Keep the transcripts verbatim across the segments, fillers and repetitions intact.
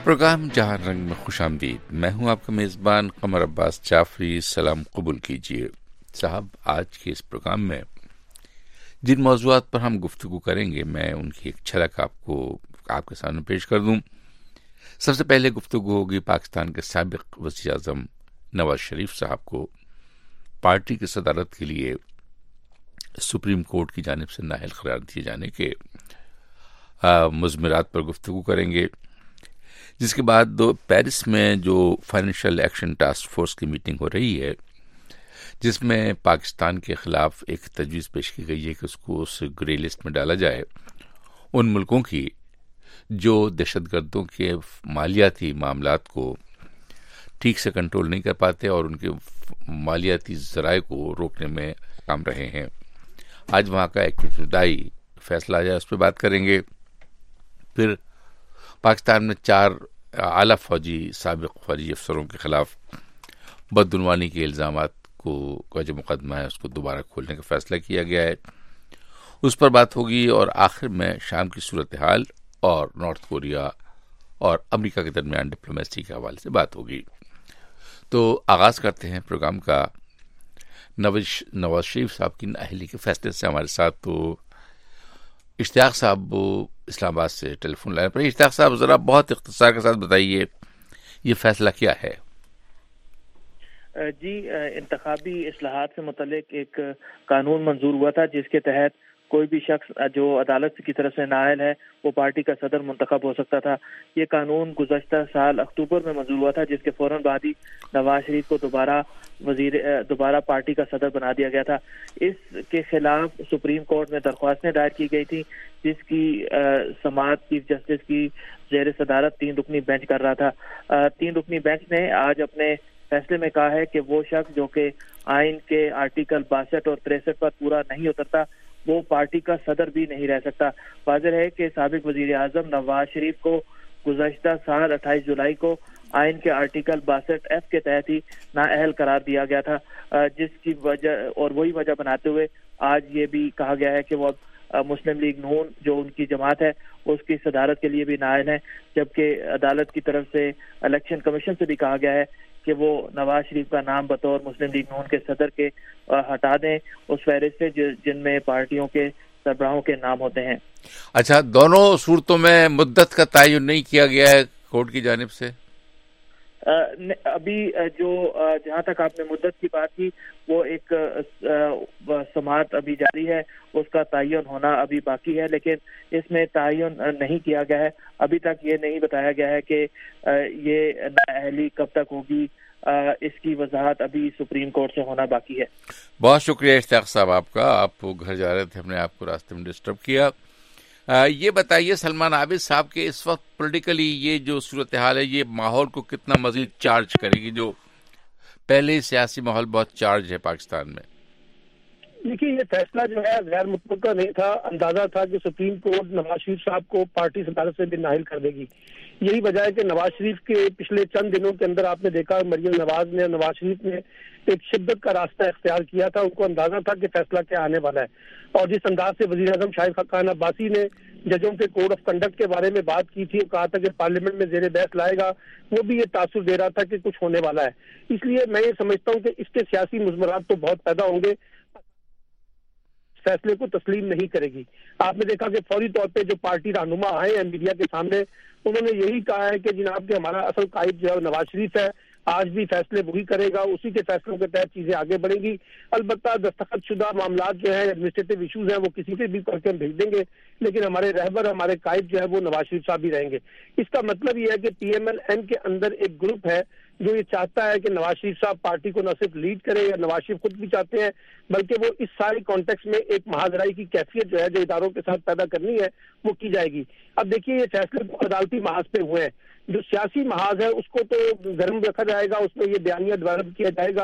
Programme جہاں رنگ میں خوش آمدید. میں ہوں آپ کا میزبان قمر عباس جعفری. سلام قبول کیجیے. صاحب، آج کے اس پروگرام میں جن موضوعات پر ہم گفتگو کریں گے میں ان کی ایک جھلک آپ کو آپ کے سامنے پیش کر دوں. سب سے پہلے گفتگو ہوگی پاکستان کے سابق وزیر اعظم نواز شریف صاحب کو پارٹی کی صدارت کے لیے سپریم کورٹ کی جانب سے نااہل قرار دیے جانے کے مضمرات پر گفتگو کریں گے. جس کے بعد دو پیرس میں جو فائنینشیل ایکشن ٹاسک فورس کی میٹنگ ہو رہی ہے، جس میں پاکستان کے خلاف ایک تجویز پیش کی گئی ہے کہ اس کو اس گرے لسٹ میں ڈالا جائے ان ملکوں کی جو دہشت گردوں کے مالیاتی معاملات کو ٹھیک سے کنٹرول نہیں کر پاتے اور ان کے مالیاتی ذرائع کو روکنے میں کام رہے ہیں. آج وہاں کا ایک ابتدائی فیصلہ آیا، اس پہ بات کریں گے. پھر پاکستان میں چار اعلیٰ فوجی سابق فوجی افسروں کے خلاف بدعنوانی کے الزامات کو کا جو مقدمہ ہے اس کو دوبارہ کھولنے کا فیصلہ کیا گیا ہے، اس پر بات ہوگی. اور آخر میں شام کی صورتحال اور نارتھ کوریا اور امریکہ کے درمیان ڈپلومیسی کے حوالے سے بات ہوگی. تو آغاز کرتے ہیں پروگرام کا نواز نواز شریف صاحب کی نااہلی کے فیصلے سے. ہمارے ساتھ تو اشتیاق صاحب اسلام آباد سے ٹیلی فون لائن پر. اشتیاق صاحب، ذرا بہت اختصار کے ساتھ بتائیے یہ فیصلہ کیا ہے؟ جی، انتخابی اصلاحات سے متعلق ایک قانون منظور ہوا تھا جس کے تحت کوئی بھی شخص جو عدالت کی طرف سے نااہل ہے وہ پارٹی کا صدر منتخب ہو سکتا تھا. یہ قانون گزشتہ سال اکتوبر میں منظور ہوا تھا، جس کے فوراً بعد ہی نواز شریف کو دوبارہ وزیر دوبارہ پارٹی کا صدر بنا دیا گیا تھا. اس کے خلاف سپریم کورٹ میں درخواستیں دائر کی گئی تھی، جس کی سماعت چیف جسٹس کی زیر صدارت تین رکنی بینچ کر رہا تھا. تین رکنی بینچ نے آج اپنے فیصلے میں کہا ہے کہ وہ شخص جو کہ آئین کے آرٹیکل باسٹھ اور تریسٹھ پر پورا نہیں اترتا وہ پارٹی کا صدر بھی نہیں رہ سکتا. واضح ہے کہ سابق وزیر اعظم نواز شریف کو گزشتہ سال اٹھائیس جولائی کو آئین کے آرٹیکل باسٹھ ایف کے تحت ہی نااہل قرار دیا گیا تھا، جس کی وجہ اور وہی وجہ بناتے ہوئے آج یہ بھی کہا گیا ہے کہ وہ مسلم لیگ نون جو ان کی جماعت ہے اس کی صدارت کے لیے بھی نااہل ہیں. جبکہ عدالت کی طرف سے الیکشن کمیشن سے بھی کہا گیا ہے کہ وہ نواز شریف کا نام بطور مسلم لیگ نون کے صدر کے ہٹا دیں اس فہرست سے جن میں پارٹیوں کے سربراہوں کے نام ہوتے ہیں. اچھا، دونوں صورتوں میں مدت کا تعین نہیں کیا گیا ہے کورٹ کی جانب سے؟ ابھی جو جہاں تک آپ نے مدت کی بات کی وہ ایک سماعت ابھی جاری ہے، اس کا تعین ہونا ابھی باقی ہے، لیکن اس میں تعین نہیں کیا گیا ہے. ابھی تک یہ نہیں بتایا گیا ہے کہ یہ نااہلی کب تک ہوگی، اس کی وضاحت ابھی سپریم کورٹ سے ہونا باقی ہے. بہت شکریہ اشتیاق صاحب آپ کا. آپ گھر جا رہے تھے، ہم نے آپ کو راستے میں ڈسٹرب کیا. یہ بتائیے سلمان عابد صاحب کے اس وقت پولیٹیکلی یہ جو صورتحال ہے یہ ماحول کو کتنا مزید چارج کرے گی، جو پہلے ہی سیاسی ماحول بہت چارج ہے پاکستان میں؟ دیکھیے، یہ فیصلہ جو ہے غیر متوقع نہیں تھا. اندازہ تھا کہ سپریم کورٹ نواز شریف صاحب کو پارٹی صدارت سے بھی نااہل کر دے گی. یہی وجہ ہے کہ نواز شریف کے پچھلے چند دنوں کے اندر آپ نے دیکھا مریم نواز نے نواز شریف نے ایک شدت کا راستہ اختیار کیا تھا. ان کو اندازہ تھا کہ فیصلہ کیا آنے والا ہے، اور جس انداز سے وزیر اعظم شاہد خاقان عباسی نے ججوں کے کوڈ آف کنڈکٹ کے بارے میں بات کی تھی اور کہا تھا کہ پارلیمنٹ میں زیر بحث لائے گا، وہ بھی یہ تاثر دے رہا تھا کہ کچھ ہونے والا ہے. اس لیے میں یہ سمجھتا ہوں کہ اس کے سیاسی مضمرات تو بہت پیدا ہوں گے. فیصلے کو تسلیم نہیں کرے گی. آپ نے دیکھا کہ فوری طور پہ جو پارٹی رہنما آئے ہیں میڈیا کے سامنے، انہوں نے یہی کہا ہے کہ جناب کہ ہمارا اصل قائد جو ہے نواز شریف ہے، آج بھی فیصلے وہی کرے گا، اسی کے فیصلوں کے تحت چیزیں آگے بڑھیں گی. البتہ دستخط شدہ معاملات جو ہیں، ایڈمنسٹریٹو ایشوز ہیں، وہ کسی سے بھی کر کے ہم بھیج دیں گے، لیکن ہمارے رہبر ہمارے قائد جو ہے وہ نواز شریف صاحب ہی رہیں گے. اس کا مطلب یہ ہے کہ پی ایم ایل این کے اندر ایک گروپ ہے جو یہ چاہتا ہے کہ نواز شریف صاحب پارٹی کو نہ صرف لیڈ کرے، یا نواز شریف خود بھی چاہتے ہیں، بلکہ وہ اس ساری کانٹیکس میں ایک مہاجرائی کی کیفیت جو ہے جو اداروں کے ساتھ پیدا کرنی ہے وہ کی جائے گی. اب دیکھیے، یہ فیصلے عدالتی محاذ پہ ہوئے ہیں. جو سیاسی محاذ ہے اس کو تو گرم رکھا جائے گا، اس میں یہ بیانیہ ڈیولپ کیا جائے گا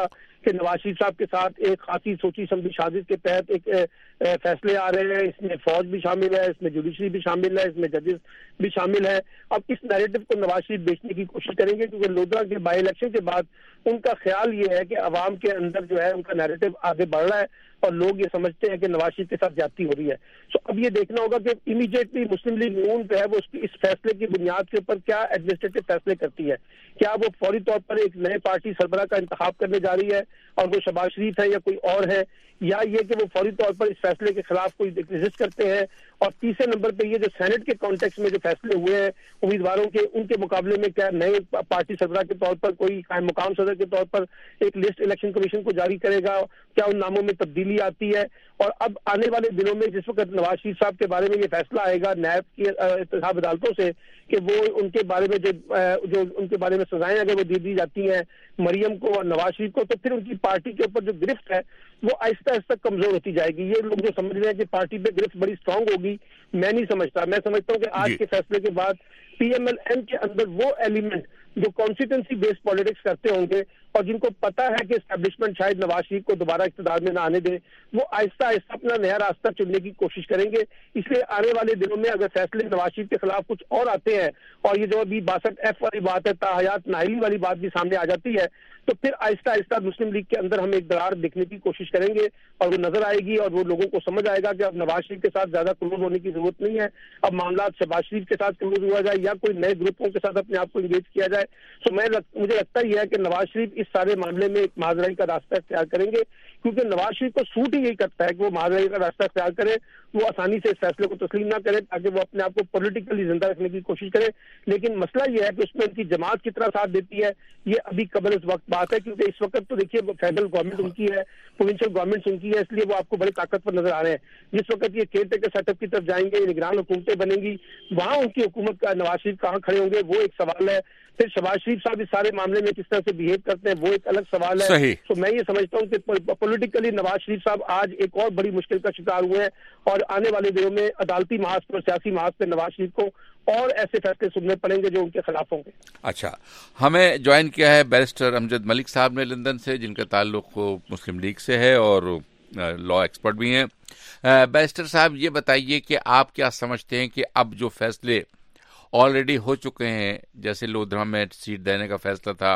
کہ نواز شریف صاحب کے ساتھ ایک خاصی سوچی سمجھی سازش کے تحت ایک فیصلے آ رہے ہیں. اس میں فوج بھی شامل ہے, اس میں جوڈیشری بھی شامل ہے, اس میں ججز بھی شامل ہے. اب اس نیریٹو کو نواز شریف بیچنے کی کوشش کریں گے, کیونکہ لودھرا کے بائی الیکشن کے بعد ان کا خیال یہ ہے کہ عوام کے اندر جو ہے ان کا نیریٹو آگے بڑھ رہا ہے اور لوگ یہ سمجھتے ہیں کہ نواز شریف کے ساتھ زیادتی ہو رہی ہے. سو اب یہ دیکھنا ہوگا کہ امیڈیٹلی مسلم لیگ نون جو ہے وہ اس فیصلے کی بنیاد کے اوپر کیا ایڈمنسٹریٹو فیصلے کرتی ہے. کیا وہ فوری طور پر ایک نئے پارٹی سربراہ کا انتخاب کرنے جا رہی ہے اور وہ شہباز شریف ہے یا کوئی اور ہے, یا یہ کہ وہ فوری طور پر اس فیصلے کے خلاف کوئی ریزسٹ کرتے ہیں. اور تیسرے نمبر پہ یہ جو سینٹ کے کانٹیکس میں جو فیصلے ہوئے ہیں امیدواروں کے, ان کے مقابلے میں کیا نئے پارٹی سربراہ کے طور پر کوئی قائم مقام صدر کے طور پر ایک لسٹ الیکشن کمیشن کو جاری کرے گا, کیا ان ناموں میں تبدیلی آتی ہے. اور اب آنے والے دنوں میں جس وقت نواز شریف صاحب کے بارے میں یہ فیصلہ آئے گا نیب کی انتخاب عدالتوں سے کہ وہ ان کے بارے میں جو جو ان کے بارے میں سزائیں اگر وہ دے دی جاتی ہیں مریم کو اور نواز شریف کو, تو پھر ان کی پارٹی کے اوپر جو گرفت ہے وہ آہستہ آہستہ کمزور ہوتی جائے گی. یہ لوگ جو سمجھ رہے ہیں کہ پارٹی پہ گرفت بڑی اسٹرانگ ہوگی, میں نہیں سمجھتا. میں سمجھتا ہوں کہ آج کے فیصلے کے بعد پی ایم ایل این کے اندر وہ ایلیمنٹ جو کانسٹیٹوئنسی بیس پالیٹکس کرتے ہوں گے اور جن کو پتا ہے کہ اسٹیبلشمنٹ شاید نواز شریف کو دوبارہ اقتدار میں نہ آنے دے, وہ آہستہ آہستہ اپنا نیا راستہ چننے کی کوشش کریں گے. اس لیے آنے والے دنوں میں اگر فیصلے نواز شریف کے خلاف کچھ اور آتے ہیں اور یہ جو ابھی باسٹھ ایف والی بات ہے, تاحیات نااہلی والی بات بھی سامنے آ جاتی ہے, تو پھر آہستہ آہستہ مسلم لیگ کے اندر ہم ایک درار دیکھنے کی کوشش کریں گے اور وہ نظر آئے گی اور وہ لوگوں کو سمجھ آئے گا کہ اب نواز شریف کے ساتھ زیادہ کلوز ہونے کی ضرورت نہیں ہے. اب معاملات شہباز شریف کے ساتھ کلوز ہوا جائے یا کوئی نئے گروپوں کے ساتھ اپنے آپ کو انگیج کیا جائے. سو میں مجھے لگتا ہی ہے کہ نواز شریف اس سارے معاملے میں ایک معذرائی کا راستہ اختیار کریں گے, کیونکہ نواز شریف کو سوٹ ہی یہی کرتا ہے کہ وہ معذرائی کا راستہ اختیار کرے, وہ آسانی سے اس فیصلے کو تسلیم نہ کرے تاکہ وہ اپنے آپ کو پولیٹیکلی زندہ رکھنے کی کوشش کرے. لیکن مسئلہ یہ ہے کہ اس میں ان کی جماعت کتنا ساتھ دیتی ہے یہ ابھی قبل اس وقت بات ہے, کیونکہ اس وقت تو دیکھیے فیڈرل گورنمنٹ ان کی ہے, پروونشل گورنمنٹ ان کی ہے, اس لیے وہ آپ کو بڑے طاقتور نظر آ رہے ہیں. جس وقت یہ کیئر ٹیکر سیٹ اپ کی طرف جائیں گے, نگران حکومتیں بنیں گی, وہاں ان کی حکومت کا نواز شریف کہاں کھڑے ہوں گے وہ ایک سوال ہے. پھر شہباز شریف صاحب اس سارے معاملے میں کس طرح سے بہیو کرتے ہیں وہ ایک الگ سوال ہے. تو میں یہ سمجھتا ہوں کہ پولیٹیکلی نواز شریف صاحب آج ایک اور بڑی مشکل کا شکار ہوئے ہیں اور آنے والے دنوں میں عدالتی محاذ پر, سیاسی محاذ پر نواز شریف کو اور ایسے فیصلے سننے پڑیں گے جو ان کے خلاف ہوں گے. اچھا, ہمیں جوائن کیا ہے بیرسٹر امجد ملک صاحب نے لندن سے, جن کا تعلق مسلم لیگ سے ہے اور لا ایکسپرٹ بھی ہیں. بیرسٹر صاحب یہ بتائیے کہ آپ کیا سمجھتے ہیں کہ اب جو فیصلے آلریڈی ہو چکے ہیں, جیسے لودھرا میں سیٹ دینے کا فیصلہ تھا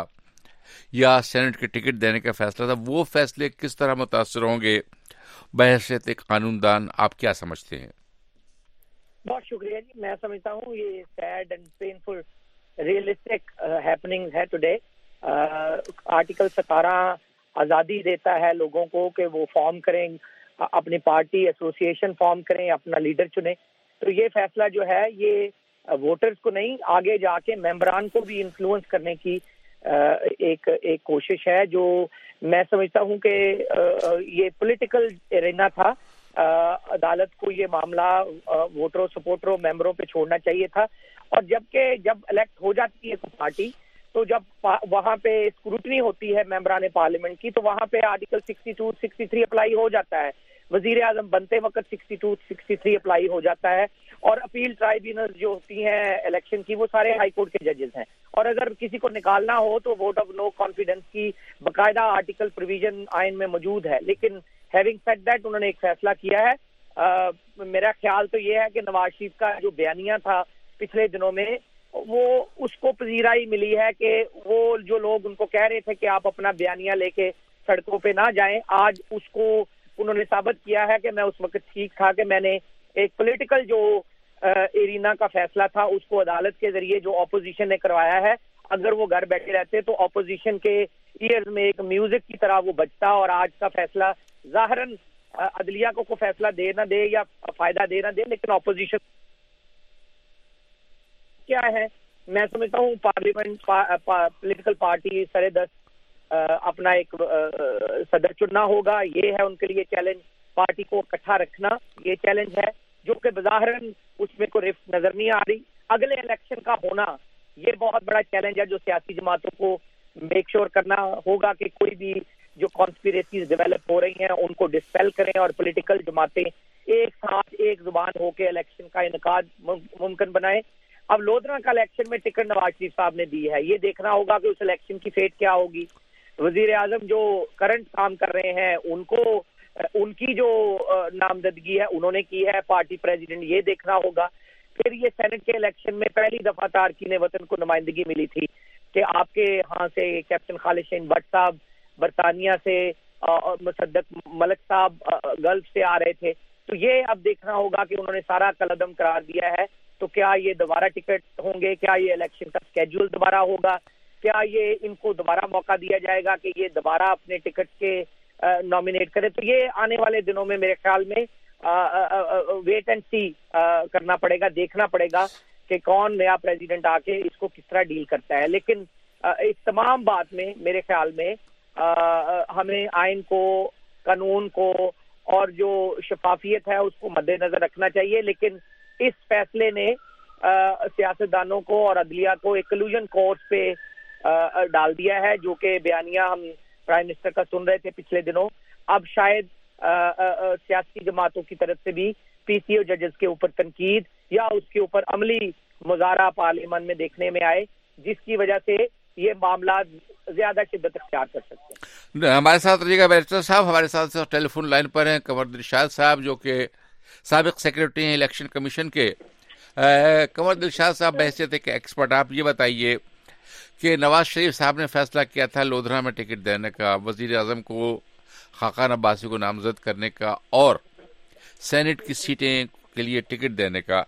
یا سینٹ کے ٹکٹ دینے کا فیصلہ تھا, وہ فیصلے کس طرح متاثر ہوں گے بحیثیت ایک قانون دان, آپ کیا سمجھتے ہیں؟ بہت شکریہ جی. میں سمجھتا ہوں یہ sad and painful realistic happening ہے ٹوڈے. آرٹیکل ستارہ آزادی دیتا ہے لوگوں کو کہ وہ فارم کریں, اپنی پارٹی ایسوسیشن فارم کریں, اپنا لیڈر چنیں. تو یہ فیصلہ جو ہے یہ ووٹرز کو نہیں, آگے جا کے ممبران کو بھی انفلوئنس کرنے کی ایک ایک کوشش ہے, جو میں سمجھتا ہوں کہ یہ پولیٹیکل ایرینا تھا. عدالت کو یہ معاملہ ووٹروں, سپورٹروں, ممبروں پہ چھوڑنا چاہیے تھا. اور جبکہ جب الیکٹ ہو جاتی ہے کوئی پارٹی تو جب وہاں پہ اسکروٹنی ہوتی ہے ممبران پارلیمنٹ کی, تو وہاں پہ article sixty two sixty three apply ہو جاتا ہے. وزیر اعظم بنتے وقت sixty two sixty three apply ہو جاتا ہے. اور اپیل ٹرائیبیونل جو ہوتی ہیں الیکشن کی وہ سارے ہائی کورٹ کے ججز ہیں. اور اگر کسی کو نکالنا ہو تو ووٹ آف نو کانفیڈنس کی باقاعدہ آرٹیکل پروویژن آئین میں موجود ہے. لیکن ہیونگ سیڈ دیٹ انہوں نے ایک فیصلہ کیا ہے. آ, میرا خیال تو یہ ہے کہ نواز شریف کا جو بیانیہ تھا پچھلے دنوں میں وہ اس کو پذیرائی ملی ہے کہ وہ جو لوگ ان کو کہہ رہے تھے کہ آپ اپنا بیانیہ لے کے سڑکوں پہ نہ جائیں, آج اس کو انہوں نے ثابت کیا ہے کہ میں اس وقت ٹھیک تھا کہ میں نے ایک پولیٹیکل جو ایرینا کا فیصلہ تھا اس کو عدالت کے ذریعے جو اپوزیشن نے کروایا ہے, اگر وہ گھر بیٹھے رہتے تو اپوزیشن کے ایئرز میں ایک میوزک کی طرح وہ بجتا. اور آج کا فیصلہ ظاہراً عدلیہ کو کوئی فیصلہ دے نہ دے یا فائدہ دے نہ دے, لیکن اپوزیشن کیا ہے, میں سمجھتا ہوں پارلیمنٹ پولیٹیکل پارٹی سرے دست اپنا ایک صدر چننا ہوگا. یہ ہے ان کے لیے چیلنج, پارٹی کو اکٹھا رکھنا یہ چیلنج ہے, جو کہ بظاہراً اس میں کوئی رفت نظر نہیں آ رہی. اگلے الیکشن کا ہونا یہ بہت بڑا چیلنج ہے جو سیاسی جماعتوں کو میک شور کرنا ہوگا کہ کوئی بھی جو کانسپیریسیز ڈیولپ ہو رہی ہیں ان کو ڈسپیل کریں اور پولیٹیکل جماعتیں ایک ساتھ ایک زبان ہو کے الیکشن کا انعقاد ممکن بنائیں. اب لودھرا کا الیکشن میں ٹکٹ نواز شریف صاحب نے دی ہے, یہ دیکھنا ہوگا کہ اس الیکشن کی فیٹ کیا ہوگی. وزیر اعظم جو کرنٹ کام کر رہے ہیں ان کو ان کی جو نامزدگی ہے انہوں نے کی ہے، پارٹی پریزیڈنٹ یہ دیکھنا ہوگا. پھر یہ سینٹ کے الیکشن میں پہلی دفعہ تارکین وطن کو نمائندگی ملی تھی کہ آپ کے ہاں سے کیپٹن خالد شاہین بٹ صاحب برطانیہ سے، مصدق ملک صاحب گلف سے آ رہے تھے. تو یہ اب دیکھنا ہوگا کہ انہوں نے سارا کالعدم قرار دیا ہے، تو کیا یہ دوبارہ ٹکٹ ہوں گے، کیا یہ الیکشن کا اسکیڈول دوبارہ ہوگا، کیا یہ ان کو دوبارہ موقع دیا جائے گا کہ یہ دوبارہ اپنے ٹکٹ کے نامینیٹ کرے. تو یہ آنے والے دنوں میں میرے خیال میں ویٹ اینڈ سی کرنا پڑے گا، دیکھنا پڑے گا کہ کون نیا پریزیڈنٹ آ کے اس کو کس طرح ڈیل کرتا ہے. لیکن اس تمام بات میں میرے خیال میں ہمیں آئین کو، قانون کو اور جو شفافیت ہے اس کو مد نظر رکھنا چاہیے. لیکن اس فیصلے نے سیاستدانوں کو اور عدلیہ کو ایک کلوژن کورس پہ ڈال دیا ہے، جو کہ بیانیہ ہم پرائم منسٹر کا سن رہے تھے پچھلے دنوں. اب شاید سیاسی جماعتوں کی طرف سے بھی پی سی او ججز کے اوپر تنقید یا اس کے اوپر عملی مظاہرہ پارلیمان میں دیکھنے میں آئے، جس کی وجہ سے یہ معاملات زیادہ شدت اختیار کر سکتے ہیں. ہمارے ساتھ رہیے گا بیرسٹر صاحب، ہمارے ساتھ ٹیلی فون لائن پر ہیں قمر دلشاد صاحب جو کہ سابق سیکرٹری ہیں الیکشن کمیشن کے. قمر دلشاد صاحب بحیثیت ایک ایکسپرٹ، آپ یہ بتائیے کہ نواز شریف صاحب نے فیصلہ کیا تھا لودھرا میں ٹکٹ دینے کا، وزیر اعظم کو خاقان عباسی کو نامزد کرنے کا اور سینٹ کی سیٹیں کے لیے ٹکٹ دینے کا.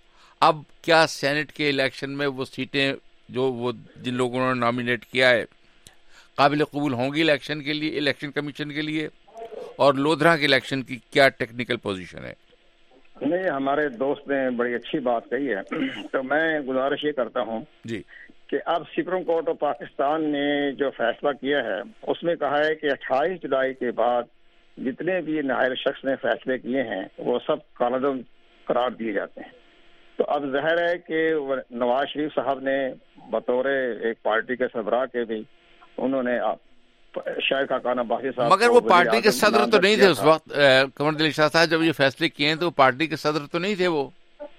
اب کیا سینٹ کے الیکشن میں وہ سیٹیں جو وہ جن لوگوں نے نامینیٹ کیا ہے قابل قبول ہوں گی الیکشن کے لیے، الیکشن کمیشن کے لیے؟ اور لودھرا کے الیکشن کی کیا ٹیکنیکل پوزیشن ہے؟ نہیں، ہمارے دوست نے بڑی اچھی بات کہی ہے، تو میں گزارش یہ کرتا ہوں جی کہ اب سپریم کورٹ آف پاکستان نے جو فیصلہ کیا ہے اس میں کہا ہے کہ اٹھائیس جولائی کے بعد جتنے بھی نائب شخص نے فیصلے کیے ہیں وہ سب کالعدم قرار دیے جاتے ہیں. تو اب ظاہر ہے کہ نواز شریف صاحب نے بطور ایک پارٹی کے سربراہ کے بھی انہوں نے شاید خاقان عباسی صاحب، مگر وہ پارٹی کے صدر تو نہیں تھے اس وقت. قمر دلشاد صاحب جب یہ فیصلے کیے ہیں تو پارٹی کے صدر تو نہیں تھے وہ؟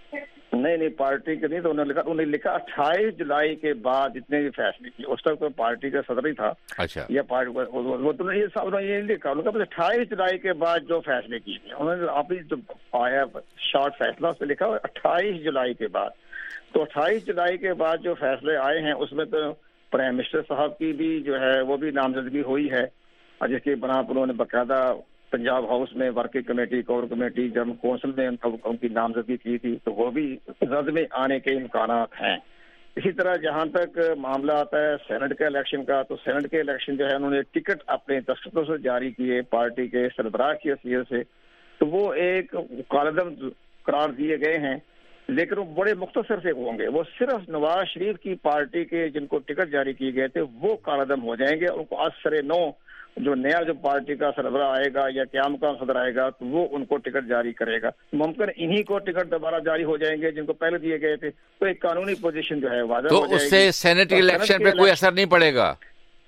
نہیں نہیں پارٹی کے نہیں، تو انہوں نے لکھا انہوں نے لکھا اٹھائیس جولائی کے بعد جتنے بھی فیصلے کیے، اس تک تو پارٹی کا صدر ہی تھا. اچھا، یہ پارٹی وہ تو یہ لکھا انہوں نے اٹھائیس جولائی کے بعد جو فیصلے کیے انہوں نے آپ جو آیا شارٹ فیصلہ اس پہ لکھا اٹھائیس جولائی کے بعد. تو اٹھائیس جولائی کے بعد جو فیصلے آئے ہیں اس میں تو پرائم منسٹر صاحب کی بھی جو ہے وہ بھی نامزدگی ہوئی ہے، جس کے بنا پر انہوں نے باقاعدہ پنجاب ہاؤس میں working committee, core committee, general council میں ان کی نامزدگی کی تھی، تو وہ بھی زد میں آنے کے امکانات ہیں. اسی طرح جہاں تک معاملہ آتا ہے سینٹ کے الیکشن کا، تو سینٹ کے الیکشن جو ہے انہوں نے ٹکٹ اپنے دستخطوں سے جاری کیے پارٹی کے سربراہ کی حیثیت سے، تو وہ ایک کالعدم قرار دیے گئے ہیں. لیکن وہ بڑے مختصر سے ہوں گے، وہ صرف نواز شریف کی پارٹی کے جن کو ٹکٹ جاری کیے گئے تھے وہ کالعدم ہو جائیں گے. ان کو از سر نو جو نیا جو پارٹی کا سربراہ آئے گا یا قیام کا صدر آئے گا تو وہ ان کو ٹکٹ جاری کرے گا. ممکن انہی کو ٹکٹ دوبارہ جاری ہو جائیں گے جن کو پہلے دیے گئے تھے. تو ایک قانونی پوزیشن جو ہے واضح ہو جائے گی. تو اس سے سینٹ الیکشن پہ کوئی اثر نہیں پڑے گا؟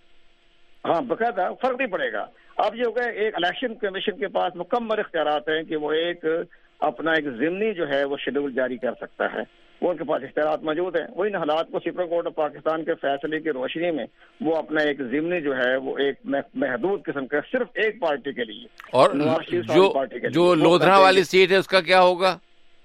ہاں، باقاعدہ فرق نہیں پڑے گا. اب یہ ہوگا ایک الیکشن کمیشن کے پاس مکمل اختیارات ہیں کہ وہ ایک اپنا ایک ضمنی جو ہے وہ شیڈول جاری کر سکتا ہے، وہ ان کے پاس اختیارات موجود ہیں. وہ ان حالات کو سپریم کورٹ آف پاکستان کے فیصلے کی روشنی میں وہ اپنا ایک ضمنی جو ہے وہ ایک محدود قسم کا صرف ایک پارٹی کے لیے. اور جو جو لودھرا والی سیٹ ہے اس کا کیا ہوگا؟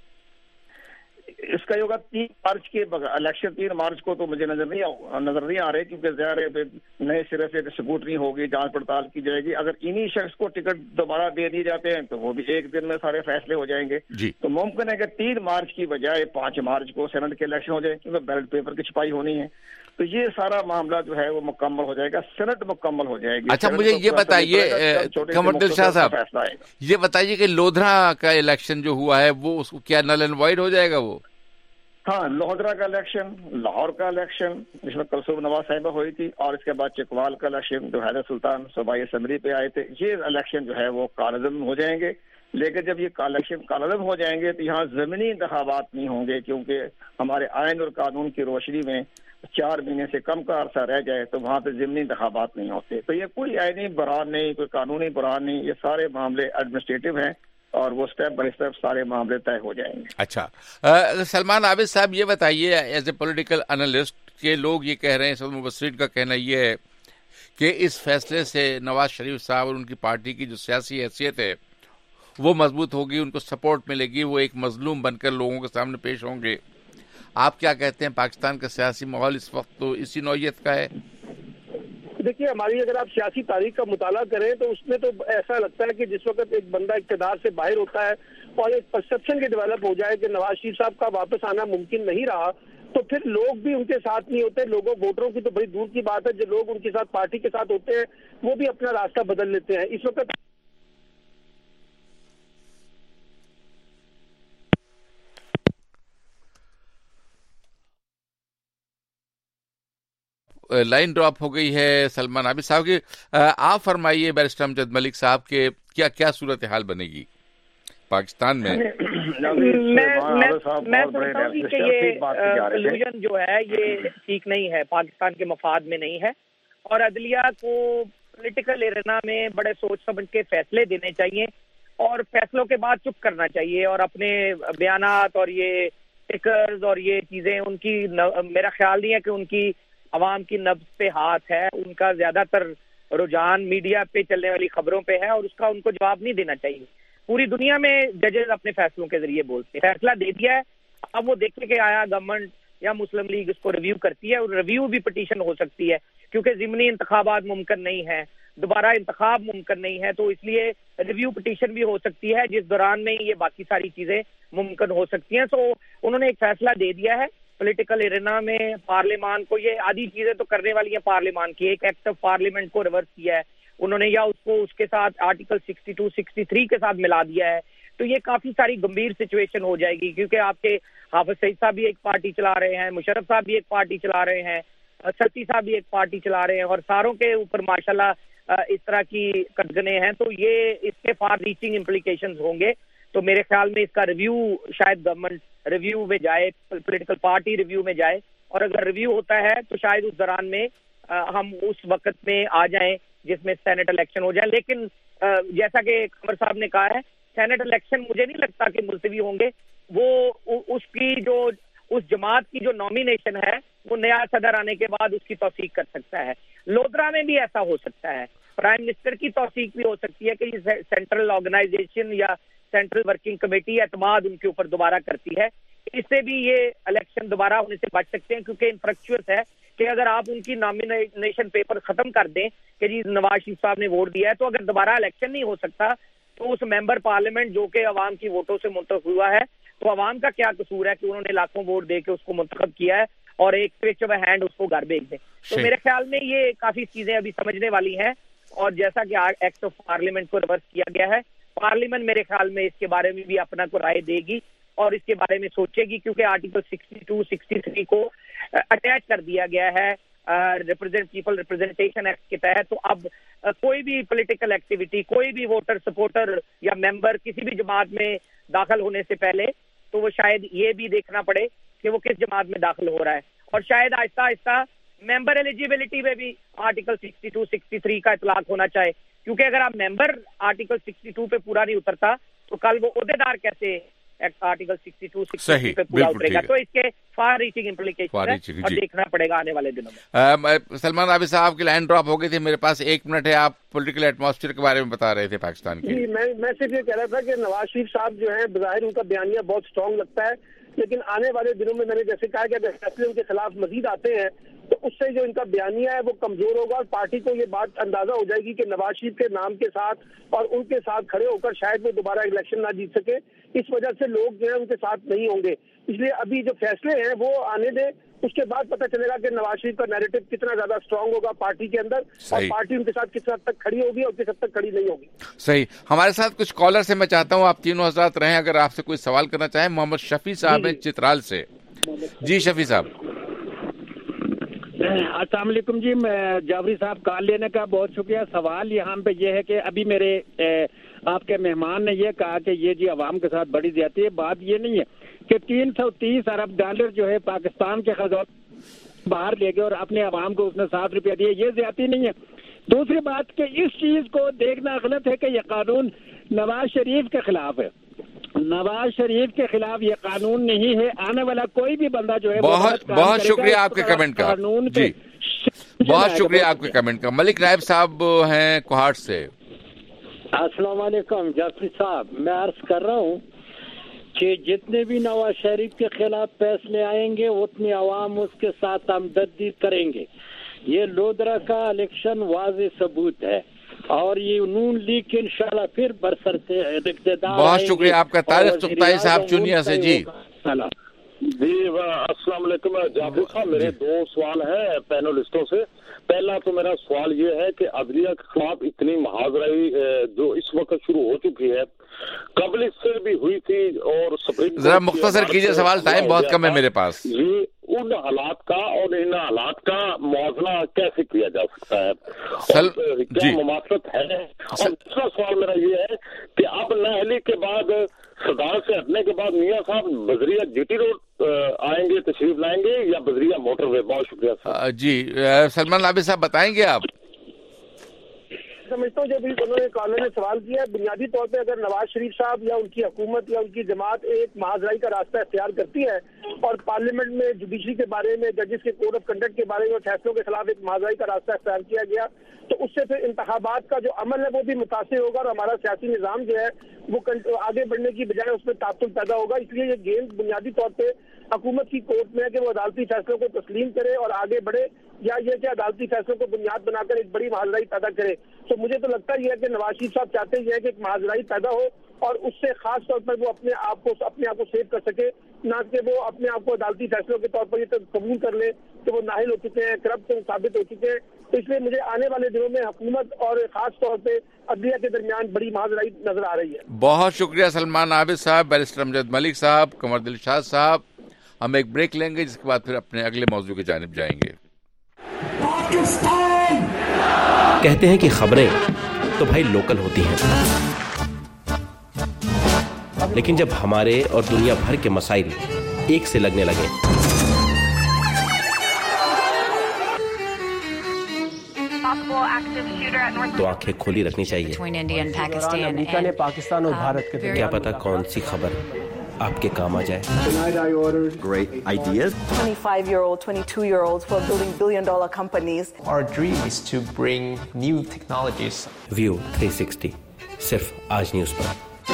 اس کا یہ ہوگا تین مارچ کے الیکشن تین مارچ کو تو مجھے نظر نہیں نظر نہیں آ رہے، کیونکہ ظاہر ہے نئے سرے سے سکوٹنی ہوگی، جانچ پڑتال کی جائے گی. اگر انہی شخص کو ٹکٹ دوبارہ دے دیے جاتے ہیں تو وہ بھی ایک دن میں سارے فیصلے ہو جائیں گے. تو ممکن ہے کہ تین مارچ کی بجائے پانچ مارچ کو سینٹ کے الیکشن ہو جائے، کیونکہ بیلٹ پیپر کی چھپائی ہونی ہے. تو یہ سارا معاملہ جو ہے وہ مکمل ہو جائے گا، سینٹ مکمل ہو جائے گی. اچھا، مجھے یہ بتائیے قمر دلشاد صاحب، یہ بتائیے کہ لودھرا کا الیکشن جو ہوا ہے وہ اس کو کیا نل اینڈ وائڈ ہو جائے گا؟ وہ ہاں، لودھرا کا الیکشن، لاہور کا الیکشن جس میں کلثوم نواز صاحبہ ہوئی تھی، اور اس کے بعد چکوال کا الیکشن جو حیدر سلطان صوبائی اسمبلی پہ آئے تھے، یہ الیکشن جو ہے وہ کالعدم ہو جائیں گے. لیکن جب یہ الیکشن کالعدم ہو جائیں گے تو یہاں زمینی انتخابات نہیں ہوں گے، کیونکہ ہمارے آئین اور قانون کی روشنی میں چار مہینے سے کم کا عرصہ رہ جائے تو وہاں پہ ضمنی انتخابات نہیں ہوتے. تو یہ کوئی آئینی بحران نہیں، کوئی قانونی بحران نہیں، یہ سارے معاملے ایڈمنسٹریٹو ہیں اور وہ سٹیپ بائی سٹیپ سارے معاملے طے ہو جائیں گے. اچھا، سلمان عابد صاحب یہ بتائیے ایز اے پولیٹیکل انالسٹ کہ لوگ یہ کہہ رہے ہیں، سب مبصرین کا کہنا یہ ہے کہ اس فیصلے سے نواز شریف صاحب اور ان کی پارٹی کی جو سیاسی حیثیت ہے وہ مضبوط ہوگی, ان کو سپورٹ ملے گی, وہ ایک مظلوم بن کر لوگوں کے سامنے پیش ہوں گے. آپ کیا کہتے ہیں, پاکستان کا سیاسی ماحول اس وقت تو اسی نوعیت کا ہے؟ دیکھیے, ہماری اگر آپ سیاسی تاریخ کا مطالعہ کریں تو اس میں تو ایسا لگتا ہے کہ جس وقت ایک بندہ اقتدار سے باہر ہوتا ہے اور ایک پرسپشن کے ڈیولپ ہو جائے کہ نواز شریف صاحب کا واپس آنا ممکن نہیں رہا, تو پھر لوگ بھی ان کے ساتھ نہیں ہوتے. لوگوں ووٹروں کی تو بڑی دور کی بات ہے, جو لوگ ان کے ساتھ پارٹی کے ساتھ ہوتے ہیں وہ بھی اپنا راستہ بدل لیتے ہیں. اس وقت لائن ڈراپ ہو گئی ہے سلمان عابد صاحب کی. آپ فرمائیے بیرسٹر امجد ملک صاحب کے کیا کیا صورتحال بنے گی پاکستان میں؟ میں سمجھتا ہوں کہ یہ کنکلوژن جو ہے یہ ٹھیک نہیں ہے, پاکستان کے مفاد میں نہیں ہے, اور عدلیہ کو پولیٹیکل ایرینا میں بڑے سوچ سمجھ کے فیصلے دینے چاہیے اور فیصلوں کے بعد چپ کرنا چاہیے, اور اپنے بیانات اور یہ اسٹیکرز اور یہ چیزیں ان کی میرا خیال نہیں ہے کہ ان کی عوام کی نبض پہ ہاتھ ہے. ان کا زیادہ تر رجحان میڈیا پہ چلنے والی خبروں پہ ہے اور اس کا ان کو جواب نہیں دینا چاہیے. پوری دنیا میں ججز اپنے فیصلوں کے ذریعے بولتے ہیں, فیصلہ دے دیا ہے, اب وہ دیکھیں کہ آیا گورنمنٹ یا مسلم لیگ اس کو ریویو کرتی ہے, اور ریویو بھی پٹیشن ہو سکتی ہے کیونکہ ضمنی انتخابات ممکن نہیں ہیں, دوبارہ انتخاب ممکن نہیں ہے, تو اس لیے ریویو پٹیشن بھی ہو سکتی ہے جس دوران میں یہ باقی ساری چیزیں ممکن ہو سکتی ہیں. تو انہوں نے ایک فیصلہ دے دیا ہے پولیٹیکل ایرینا میں. پارلیمان کو یہ آدھی چیزیں تو کرنے والی ہیں پارلیمان کی, ایک ایکٹ آف پارلیمنٹ کو ریورس کیا ہے انہوں نے, یا اس کو اس کے ساتھ article sixty two sixty three کے ساتھ ملا دیا ہے. تو یہ کافی ساری گمبھیر سچویشن ہو جائے گی, کیونکہ آپ کے حافظ سعید صاحب بھی ایک پارٹی چلا رہے ہیں, مشرف صاحب بھی ایک پارٹی چلا رہے ہیں, ستی صاحب بھی ایک پارٹی چلا رہے ہیں, اور ساروں کے اوپر ماشاءاللہ اس طرح کی قدغنیں ہیں. تو یہ اس کے فار ریچنگ امپلیکیشنز ہوں گے. تو میرے خیال میں اس کا ریویو شاید گورنمنٹ ریویو میں جائے, پولیٹیکل پارٹی ریویو میں جائے, اور اگر ریویو ہوتا ہے تو شاید اس دوران میں ہم اس وقت میں آ جائیں جس میں سینٹ الیکشن ہو جائے. لیکن جیسا کہ قمر صاحب نے کہا ہے, سینٹ الیکشن مجھے نہیں لگتا کہ ملتوی ہوں گے. وہ اس کی جو اس جماعت کی جو نامینیشن ہے وہ نیا صدر آنے کے بعد اس کی توثیق کر سکتا ہے. لودرا میں بھی ایسا ہو سکتا ہے, پرائم منسٹر کی توثیق بھی ہو سکتی ہے کہ یہ سینٹرل آرگنائزیشن یا سینٹرل ورکنگ کمیٹی اعتماد ان کے اوپر دوبارہ کرتی ہے. اس سے بھی یہ الیکشن دوبارہ ہونے سے بچ سکتے ہیں, کیونکہ انفریکچوئس ہے کہ اگر آپ ان کی نامینیشن پیپر ختم کر دیں کہ جی نواز شریف صاحب نے ووٹ دیا ہے, تو اگر دوبارہ الیکشن نہیں ہو سکتا تو اس ممبر پارلیمنٹ جو کہ عوام کی ووٹوں سے منتخب ہوا ہے, تو عوام کا کیا قصور ہے کہ انہوں نے لاکھوں ووٹ دے کے اس کو منتخب کیا ہے اور ایک سوئچ آف ہینڈ اس کو گھر بھیج دیں. تو میرے خیال میں یہ کافی چیزیں ابھی سمجھنے والی ہیں, اور جیسا کہ ایکٹ آف پارلیمنٹ کو ریورس کیا گیا ہے, پارلیمنٹ میرے خیال میں اس کے بارے میں بھی اپنا کو رائے دے گی اور اس کے بارے میں سوچے گی, کیونکہ article sixty two sixty three کو اٹیچ کر دیا گیا ہے ریپرزینٹ پیپل ریپرزینٹیشن ایکٹ کے تحت. تو اب کوئی بھی پولیٹیکل ایکٹیویٹی, کوئی بھی ووٹر سپورٹر یا ممبر کسی بھی جماعت میں داخل ہونے سے پہلے تو وہ شاید یہ بھی دیکھنا پڑے کہ وہ کس جماعت میں داخل ہو رہا ہے, اور شاید آہستہ آہستہ ممبر ایلیجیبلٹی میں بھی article sixty two sixty three کا اطلاق ہونا چاہے, کیونکہ اگر آپ ممبر آرٹیکل سکسٹی ٹو پہ پورا نہیں اترتا تو کل وہ عہدیدار کیسے article sixty two sixty three پہ پورا اترے گا. تو اس کے فار ریچنگ امپلیکیشن ہے اور دیکھنا پڑے گا آنے والے دنوں میں. سلمان عابد صاحب کی لائن ڈراپ ہو گئی تھی, میرے پاس ایک منٹ ہے, آپ پولیٹیکل ایٹماسفیئر کے بارے میں بتا رہے تھے پاکستان کی. جی میں میں صرف یہ کہہ رہا تھا کہ نواز شریف صاحب جو ہیں بظاہر ان کا بیانیہ بہت اسٹرانگ لگتا ہے, لیکن آنے والے دنوں میں میں نے جیسے کہا کہ اگر فیصلے ان کے خلاف مزید آتے ہیں تو اس سے جو ان کا بیانیہ ہے وہ کمزور ہوگا, اور پارٹی کو یہ بات اندازہ ہو جائے گی کہ نواز شریف کے نام کے ساتھ اور ان کے ساتھ کھڑے ہو کر شاید وہ دوبارہ الیکشن نہ جیت سکے. اس وجہ سے لوگ جو ہیں ان کے ساتھ نہیں ہوں گے. اس لیے ابھی جو فیصلے ہیں وہ آنے دیں, اس کے بعد پتہ چلے گا کہ نواز شریف کا نیریٹو کتنا زیادہ اسٹرانگ ہوگا پارٹی کے اندر, اور پارٹی ان کے ساتھ کس حد تک کھڑی ہوگی اور کس حد تک کھڑی نہیں ہوگی. صحیح. ہمارے ساتھ کچھ کالر سے میں چاہتا ہوں آپ تینوں حضرات رہیں, اگر آپ سے کوئی سوال کرنا چاہیں. محمد شفیع صاحب ہیں چترال سے. جی شفیع صاحب. السلام علیکم. جی میں جعفری صاحب کال لینے کا بہت شکریہ. سوال یہاں پہ یہ ہے کہ ابھی میرے آپ کے مہمان نے یہ کہا کہ یہ جی عوام کے ساتھ بڑی زیادتی ہے. بات یہ نہیں ہے کہ تین سو تیس ارب ڈالر جو ہے پاکستان کے خزانہ باہر لے گئے اور اپنے عوام کو اس نے سات روپیہ دیے, یہ زیادتی نہیں ہے. دوسری بات کہ اس چیز کو دیکھنا غلط ہے کہ یہ قانون نواز شریف کے خلاف ہے. نواز شریف کے خلاف یہ قانون نہیں ہے. آنے والا کوئی بھی بندہ جو ہے بہت بہت شکریہ آپ کے کمنٹ کا. قانون پہ بہت شکریہ آپ کے کمنٹ کا. ملک نائب صاحب ہیں کوہاٹ سے. السلام علیکم جعفری صاحب, میں عرض کر رہا ہوں کہ جتنے بھی نواز شریف کے خلاف فیصلے آئیں گے اتنی عوام اس کے ساتھ ہمدردی کریں گے. یہ لودرا کا الیکشن واضح ثبوت ہے, اور یہ نون لیگ انشاءاللہ پھر برسر سے اقتدار. بہت شکریہ آپ کا. طارق سختائی صاحب چونیا سے. جی جی السلام علیکم جعفر صاحب, میرے دو سوال ہیں پینلسٹوں سے. پہلا تو میرا سوال یہ ہے کہ عدلیہ کے خلاف اتنی محاذرائی جو اس وقت شروع ہو چکی ہے, قبل اس سے بھی ہوئی تھی, اور سپریم ذرا مختصر کیجئے سوال, ٹائم بہت کم ہے میرے پاس. جی ان حالات کا اور ان حالات کا موازنہ کیسے کیا جا سکتا ہے, سل... کیا مماثلت ہے؟ اور دوسرا سوال میرا یہ ہے کہ اب نااہلی کے بعد صدارت سے ہٹنے کے بعد میاں صاحب بذریعہ جی ٹی روڈ آئیں گے, تشریف لائیں گے, یا بذریعہ موٹر وے؟ بہت شکریہ سر. جی سلمان عابد صاحب بتائیں گے آپ؟ سمجھتا ہوں جب انہوں نے قانون نے سوال کیا ہے, بنیادی طور پہ اگر نواز شریف صاحب یا ان کی حکومت یا ان کی جماعت ایک محاذرائی کا راستہ اختیار کرتی ہے اور پارلیمنٹ میں جوڈیشری کے بارے میں, ججز کے کوڈ آف کنڈکٹ کے بارے میں فیصلوں کے خلاف ایک محاذرائی کا راستہ اختیار کیا گیا, تو اس سے پھر انتخابات کا جو عمل ہے وہ بھی متاثر ہوگا, اور ہمارا سیاسی نظام جو ہے وہ آگے بڑھنے کی بجائے اس میں تعطل پیدا ہوگا. اس لیے یہ گیند بنیادی طور پہ حکومت کی کورٹ میں ہے کہ وہ عدالتی فیصلوں کو تسلیم کرے اور آگے بڑھے, یا یہ کہ عدالتی فیصلوں کو بنیاد بنا کر ایک بڑی محاذرائی پیدا کرے. تو مجھے تو لگتا یہ ہے کہ نواز شریف صاحب چاہتے یہ ہے کہ ایک محاذرائی پیدا ہو, اور اس سے خاص طور پر وہ اپنے آپ کو اپنے آپ کو سیو کر سکے, نہ کہ وہ اپنے آپ کو عدالتی فیصلوں کے طور پر یہ قبول کر لے کہ وہ نااہل ہو چکے ہیں, کرپٹ ثابت ہو چکے ہیں. تو اس لیے مجھے آنے والے دنوں میں حکومت اور خاص طور پہ عدلیہ کے درمیان بڑی محاذرائی نظر آ رہی ہے. بہت شکریہ سلمان عابد صاحب, بیرسٹر امجد ملک صاحب, قمر دلشاد صاحب. ہم ایک بریک لیں گے, جس کے بعد پھر اپنے اگلے موضوع کی جانب جائیں گے. کہتے ہیں کہ خبریں تو بھائی لوکل ہوتی ہیں, لیکن جب ہمارے اور دنیا بھر کے مسائل ایک سے لگنے لگے تو آنکھیں کھولی رکھنی چاہیے. امریکہ نے پاکستان اور بھارت کے کیا پتا کون سی خبر آپ کے کام آ جائے. Great ideas. twenty-five year old, twenty-two year olds who are building billion dollar companies. Our dream is to bring new technologies. View three sixty صرف آج نیوز پر.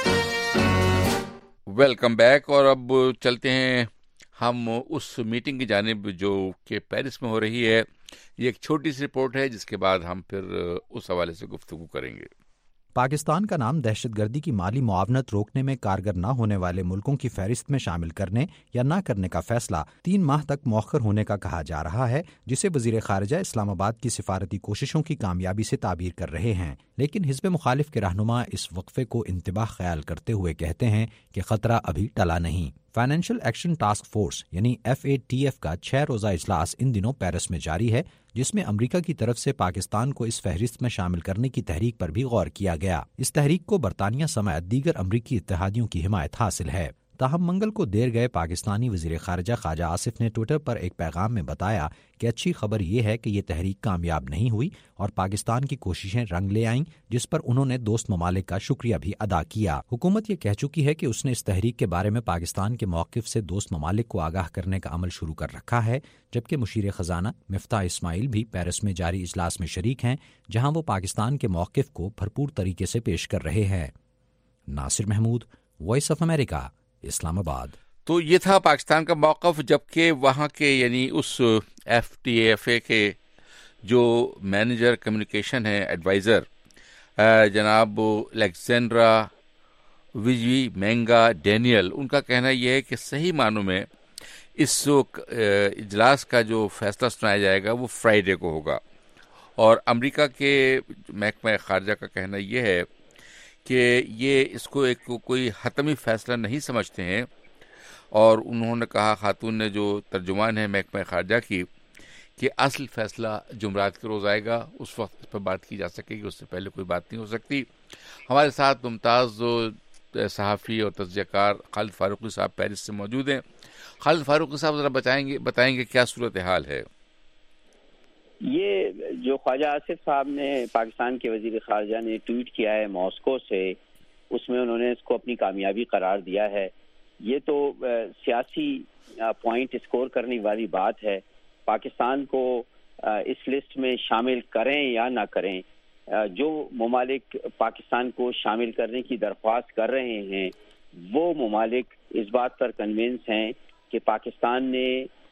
Welcome back. اور اب چلتے ہیں ہم اس میٹنگ کی جانب جو کہ پیرس میں ہو رہی ہے. یہ ایک چھوٹی سی رپورٹ ہے, جس کے بعد ہم پھر اس حوالے سے گفتگو کریں گے. پاکستان کا نام دہشت گردی کی مالی معاونت روکنے میں کارگر نہ ہونے والے ملکوں کی فہرست میں شامل کرنے یا نہ کرنے کا فیصلہ تین ماہ تک مؤخر ہونے کا کہا جا رہا ہے, جسے وزیر خارجہ اسلام آباد کی سفارتی کوششوں کی کامیابی سے تعبیر کر رہے ہیں. لیکن حزب مخالف کے رہنما اس وقفے کو انتباہ خیال کرتے ہوئے کہتے ہیں کہ خطرہ ابھی ٹلا نہیں. فائنینشل ایکشن ٹاسک فورس یعنی ایف اے ٹی ایف کا چھ روزہ اجلاس ان دنوں پیرس میں جاری ہے, جس میں امریکہ کی طرف سے پاکستان کو اس فہرست میں شامل کرنے کی تحریک پر بھی غور کیا گیا. اس تحریک کو برطانیہ سمیت دیگر امریکی اتحادیوں کی حمایت حاصل ہے. تاہم منگل کو دیر گئے پاکستانی وزیر خارجہ خواجہ آصف نے ٹویٹر پر ایک پیغام میں بتایا کہ اچھی خبر یہ ہے کہ یہ تحریک کامیاب نہیں ہوئی اور پاکستان کی کوششیں رنگ لے آئیں, جس پر انہوں نے دوست ممالک کا شکریہ بھی ادا کیا. حکومت یہ کہہ چکی ہے کہ اس نے اس تحریک کے بارے میں پاکستان کے موقف سے دوست ممالک کو آگاہ کرنے کا عمل شروع کر رکھا ہے, جبکہ مشیر خزانہ مفتاح اسماعیل بھی پیرس میں جاری اجلاس میں شریک ہیں, جہاں وہ پاکستان کے موقف کو بھرپور طریقے سے پیش کر رہے ہیں. Nasir Mahmood, voice of America, Islamabad. تو یہ تھا پاکستان کا موقف, جبکہ وہاں کے یعنی اس ایف ٹی ایف اے کے جو مینیجر کمیونیکیشن ہے, ایڈوائزر جناب الیگزینڈرا ویجی مینگا ڈینیل, ان کا کہنا یہ ہے کہ صحیح معنوں میں اس اجلاس کا جو فیصلہ سنایا جائے گا وہ فرائیڈے کو ہوگا. اور امریکہ کے محکمہ خارجہ کا کہنا یہ ہے کہ یہ اس کو ایک کوئی حتمی فیصلہ نہیں سمجھتے ہیں, اور انہوں نے کہا, خاتون نے جو ترجمان ہے محکمہ خارجہ کی, کہ اصل فیصلہ جمعرات کے روز آئے گا, اس وقت اس پر بات کی جا سکے گی, اس سے پہلے کوئی بات نہیں ہو سکتی. ہمارے ساتھ ممتاز صحافی اور تجزیہ کار خالد فاروقی صاحب پیرس سے موجود ہیں. خالد فاروقی صاحب ذرا بتائیں گے بتائیں گے کیا صورتحال ہے؟ یہ جو خواجہ آصف صاحب نے پاکستان کے وزیر خارجہ نے ٹویٹ کیا ہے ماسکو سے, اس میں انہوں نے اس کو اپنی کامیابی قرار دیا ہے. یہ تو سیاسی پوائنٹ اسکور کرنے والی بات ہے. پاکستان کو اس لسٹ میں شامل کریں یا نہ کریں، جو ممالک پاکستان کو شامل کرنے کی درخواست کر رہے ہیں وہ ممالک اس بات پر کنونس ہیں کہ پاکستان نے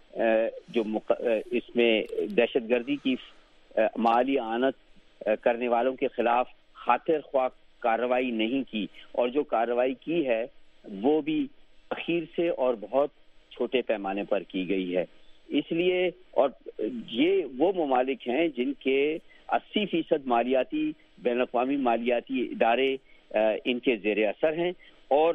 جو اس میں دہشت گردی کی مالی اعانت کرنے والوں کے خلاف خاطر خواہ کارروائی نہیں کی، اور جو کارروائی کی ہے وہ بھی تاخیر سے اور بہت چھوٹے پیمانے پر کی گئی ہے. اس لیے اور یہ وہ ممالک ہیں جن کے اسی فیصد مالیاتی بین الاقوامی مالیاتی ادارے ان کے زیر اثر ہیں، اور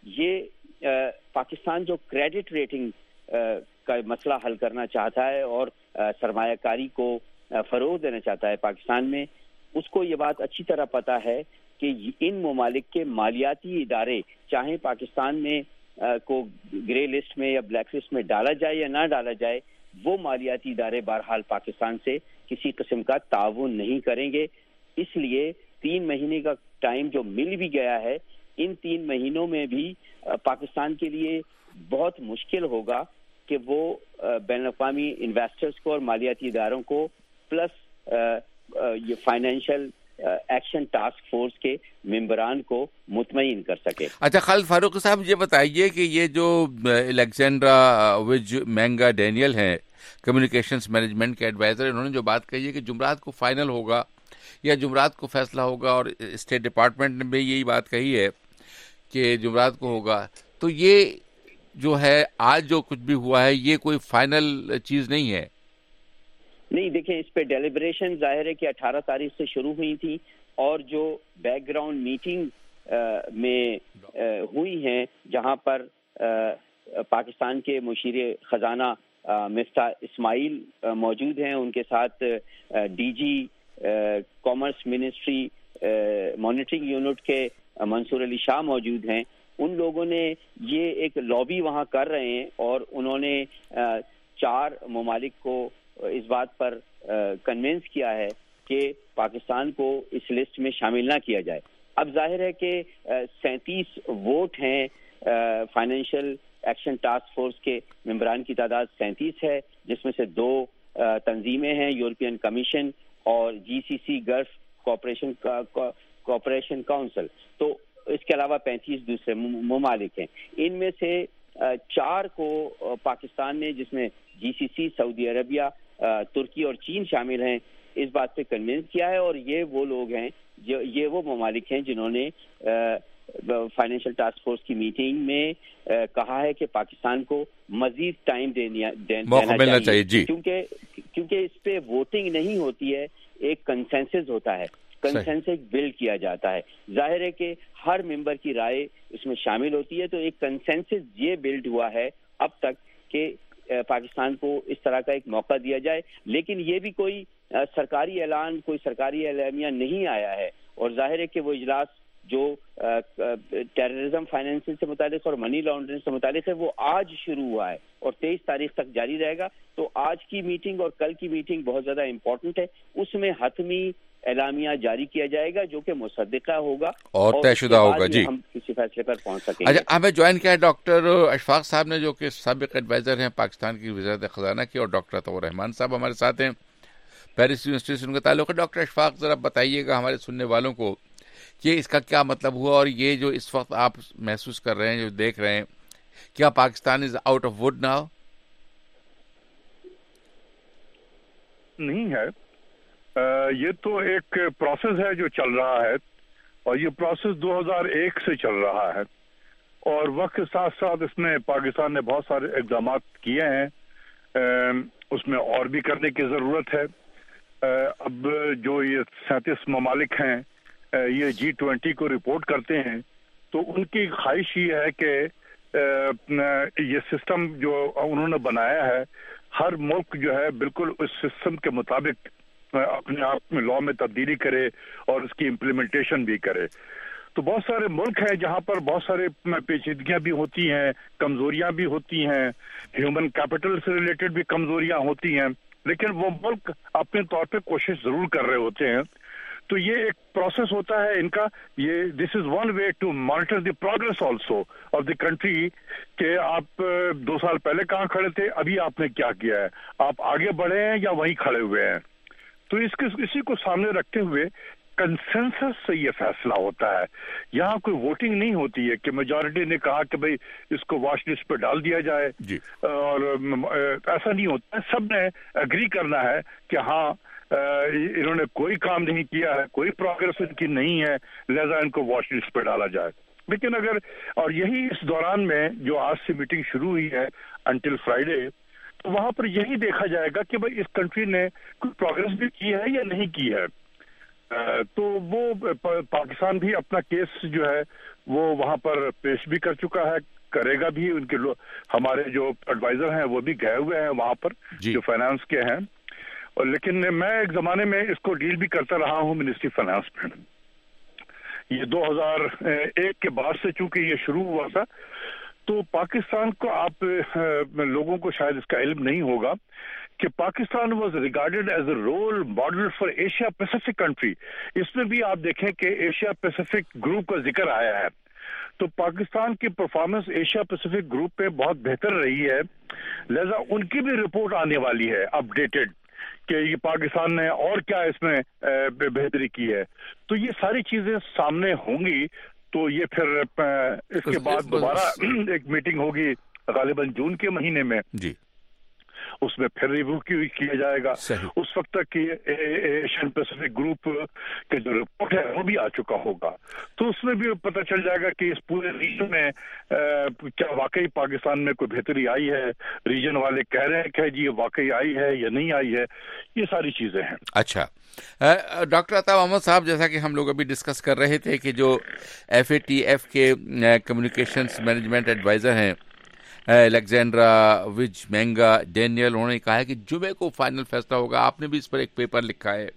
یہ پاکستان جو کریڈٹ ریٹنگ کا مسئلہ حل کرنا چاہتا ہے اور سرمایہ کاری کو فروغ دینا چاہتا ہے پاکستان میں، اس کو یہ بات اچھی طرح پتہ ہے کہ ان ممالک کے مالیاتی ادارے چاہے پاکستان میں کو گرے لسٹ میں یا بلیک لسٹ میں ڈالا جائے یا نہ ڈالا جائے، وہ مالیاتی ادارے بہرحال پاکستان سے کسی قسم کا تعاون نہیں کریں گے. اس لیے تین مہینے کا ٹائم جو مل بھی گیا ہے، ان تین مہینوں میں بھی پاکستان کے لیے بہت مشکل ہوگا کہ وہ بین الاقوامی انویسٹرز کو اور مالیاتی اداروں کو پلس یہ فائنینشیل ایکشن ٹاسک فورس کے ممبران کو مطمئن کر سکے. اچھا خالد فاروق صاحب یہ بتائیے کہ یہ جو الیگزینڈرا وج مینگا ڈینیل ہیں کمیونیکیشنز مینجمنٹ کے ایڈوائزر، انہوں نے جو بات کہی ہے کہ جمعرات کو فائنل ہوگا یا جمعرات کو فیصلہ ہوگا، اور اسٹیٹ ڈپارٹمنٹ نے بھی یہی بات کہی ہے کہ جمعرات کو ہوگا، تو یہ جو ہے آج جو کچھ بھی ہوا ہے یہ کوئی فائنل چیز نہیں ہے. نہیں دیکھیں، اس پہ ڈیلیبریشن ظاہر ہے کہ اٹھارہ تاریخ سے شروع ہوئی تھی، اور جو بیک گراؤنڈ میٹنگ میں ہوئی ہیں جہاں پر پاکستان کے مشیر خزانہ مفتاح اسماعیل موجود ہیں، ان کے ساتھ D G commerce ministry monitoring unit کے منصور علی شاہ موجود ہیں. ان لوگوں نے یہ ایک لابی وہاں کر رہے ہیں، اور انہوں نے چار ممالک کو اس بات پر کنونس کیا ہے کہ پاکستان کو اس لسٹ میں شامل نہ کیا جائے. اب ظاہر ہے کہ سینتیس ووٹ ہیں، فائنینشیل ایکشن ٹاسک فورس کے ممبران کی تعداد سینتیس ہے، جس میں سے دو تنظیمیں ہیں، یورپین کمیشن اور G C C Gulf cooperation cooperation council, تو اس کے علاوہ پینتیس دوسرے ممالک ہیں. ان میں سے چار کو پاکستان نے، جس میں جی سی سی، سعودی عربیہ، ترکی اور چین شامل ہیں، اس بات پہ کنونس کیا ہے، اور یہ وہ لوگ ہیں جو یہ وہ ممالک ہیں جنہوں نے فائنینشیل ٹاسک فورس کی میٹنگ میں کہا ہے کہ پاکستان کو مزید ٹائم دینا چاہیے، جی، کیونکہ کیونکہ اس پہ ووٹنگ نہیں ہوتی ہے، ایک کنسنسس ہوتا ہے، کنسنسس بلڈ کیا جاتا ہے. ظاہر ہے کہ ہر ممبر کی رائے اس میں شامل ہوتی ہے، تو ایک کنسنسس یہ بلڈ ہوا ہے اب تک کہ پاکستان کو اس طرح کا ایک موقع دیا جائے. لیکن یہ بھی کوئی سرکاری اعلان، کوئی سرکاری اعلامیہ نہیں آیا ہے، اور ظاہر ہے کہ وہ اجلاس جو ٹیررزم فائنینسنگ سے متعلق اور منی لانڈرنگ سے متعلق ہے وہ آج شروع ہوا ہے اور تیئیس تاریخ تک جاری رہے گا. تو آج کی میٹنگ اور کل کی میٹنگ بہت زیادہ امپورٹنٹ ہے، اس میں حتمی اعلامیہ جاری کیا جائے گا جو کہ مصدقہ ہوگا اور طے شدہ ہوگا. جی، ہم کسی فیصلے پر پہنچ سکیں گے. اچھا، ہمیں جوائن کیا ہے ڈاکٹر اشفاق صاحب نے، جو کہ سابق ایڈوائزر ہیں پاکستان کی وزارت خزانہ کی، اور ڈاکٹر عطاء الرحمان صاحب ہمارے ساتھ ہیں، پیرس یونیورسٹی سے ان کا تعلق ہے. ڈاکٹر اشفاق، ذرا بتائیے گا ہمارے سننے والوں کو کہ اس کا کیا مطلب ہوا، اور یہ جو اس وقت آپ محسوس کر رہے ہیں، جو دیکھ رہے ہیں، کیا Pakistan is out of wood now? نہیں ہے، یہ تو ایک پروسیس ہے جو چل رہا ہے، اور یہ پروسیس دو ہزار ایک سے چل رہا ہے، اور وقت کے ساتھ ساتھ اس میں پاکستان نے بہت سارے اقدامات کیے ہیں، اس میں اور بھی کرنے کی ضرورت ہے. اب جو یہ سینتیس ممالک ہیں یہ جی ٹوینٹی کو رپورٹ کرتے ہیں، تو ان کی خواہش یہ ہے کہ یہ سسٹم جو انہوں نے بنایا ہے، ہر ملک جو ہے بالکل اس سسٹم کے مطابق اپنے آپ میں لا میں تبدیلی کرے اور اس کی امپلیمنٹیشن بھی کرے. تو بہت سارے ملک ہیں جہاں پر بہت سارے پیچیدگیاں بھی ہوتی ہیں، کمزوریاں بھی ہوتی ہیں، ہیومن کیپٹل سے ریلیٹڈ بھی کمزوریاں ہوتی ہیں، لیکن وہ ملک اپنے طور پہ کوشش ضرور کر رہے ہوتے ہیں. تو یہ ایک پروسیس ہوتا ہے ان کا. یہ this is one way to monitor the progress also of the country کہ آپ دو سال پہلے کہاں کھڑے تھے, ابھی آپ نے کیا کیا ہے, آپ آگے بڑھے ہیں یا وہیں کھڑے ہوئے ہیں. تو اس اسی کو سامنے رکھتے ہوئے کنسنسس سے یہ فیصلہ ہوتا ہے. یہاں کوئی ووٹنگ نہیں ہوتی ہے کہ میجورٹی نے کہا کہ بھئی اس کو واش لسٹ پہ ڈال دیا جائے جی. اور ایسا نہیں ہوتا ہے, سب نے اگری کرنا ہے کہ ہاں انہوں نے کوئی کام نہیں کیا ہے, کوئی پروگرس ان کی نہیں ہے, لہذا ان کو واش لسٹ پہ ڈالا جائے. لیکن اگر اور یہی اس دوران میں جو آج سے میٹنگ شروع ہوئی ہے انٹل فرائیڈے, تو وہاں پر یہی دیکھا جائے گا کہ بھئی اس کنٹری نے کوئی پروگرس بھی کی ہے یا نہیں کی ہے. تو وہ پاکستان بھی اپنا کیس جو ہے وہ وہاں پر پیش بھی کر چکا ہے, کرے گا بھی. ان کے ہمارے جو ایڈوائزر ہیں وہ بھی گئے ہوئے ہیں وہاں پر جو فائنانس کے ہیں. اور لیکن میں ایک زمانے میں اس کو ڈیل بھی کرتا رہا ہوں منسٹری فائنانس میں. یہ دو ہزار ایک کے بعد سے چونکہ یہ شروع ہوا تھا, تو پاکستان کو آپ لوگوں کو شاید اس کا علم نہیں ہوگا کہ Pakistan was regarded as a role model for Asia Pacific country. اس میں بھی آپ دیکھیں کہ ایشیا پیسیفک گروپ کا ذکر آیا ہے. تو پاکستان کی پرفارمنس ایشیا پیسیفک گروپ پہ بہت بہتر رہی ہے, لہذا ان کی بھی رپورٹ آنے والی ہے اپ ڈیٹڈ کہ یہ پاکستان نے اور کیا اس میں بہتری کی ہے. تو یہ ساری چیزیں سامنے ہوں گی. تو یہ پھر اس کے بعد دوبارہ ایک میٹنگ ہوگی غالباً جون کے مہینے میں جی, اس میں پھر ریویو کیا جائے گا. اس وقت تک کی ایشین پیسیفک گروپ کے جو رپورٹ ہے وہ بھی آ چکا ہوگا. تو اس میں بھی پتہ چل جائے گا کہ اس پورے ریجن میں کیا واقعی پاکستان میں کوئی بہتری آئی ہے. ریجن والے کہہ رہے ہیں کہ جی یہ واقعی آئی ہے یا نہیں آئی ہے. یہ ساری چیزیں ہیں. اچھا ڈاکٹر عطا محمد صاحب, جیسا کہ ہم لوگ ابھی ڈسکس کر رہے تھے کہ جو ایف اے ٹی ایف کے کمیونیکیشنز مینجمنٹ ایڈوائزر ہیں الیگزینڈرا وج مینگا ڈینیل, انہوں نے کہا ہے کہ جمعے کو فائنل فیصلہ ہوگا. آپ نے بھی اس پر ایک پیپر لکھا ہے.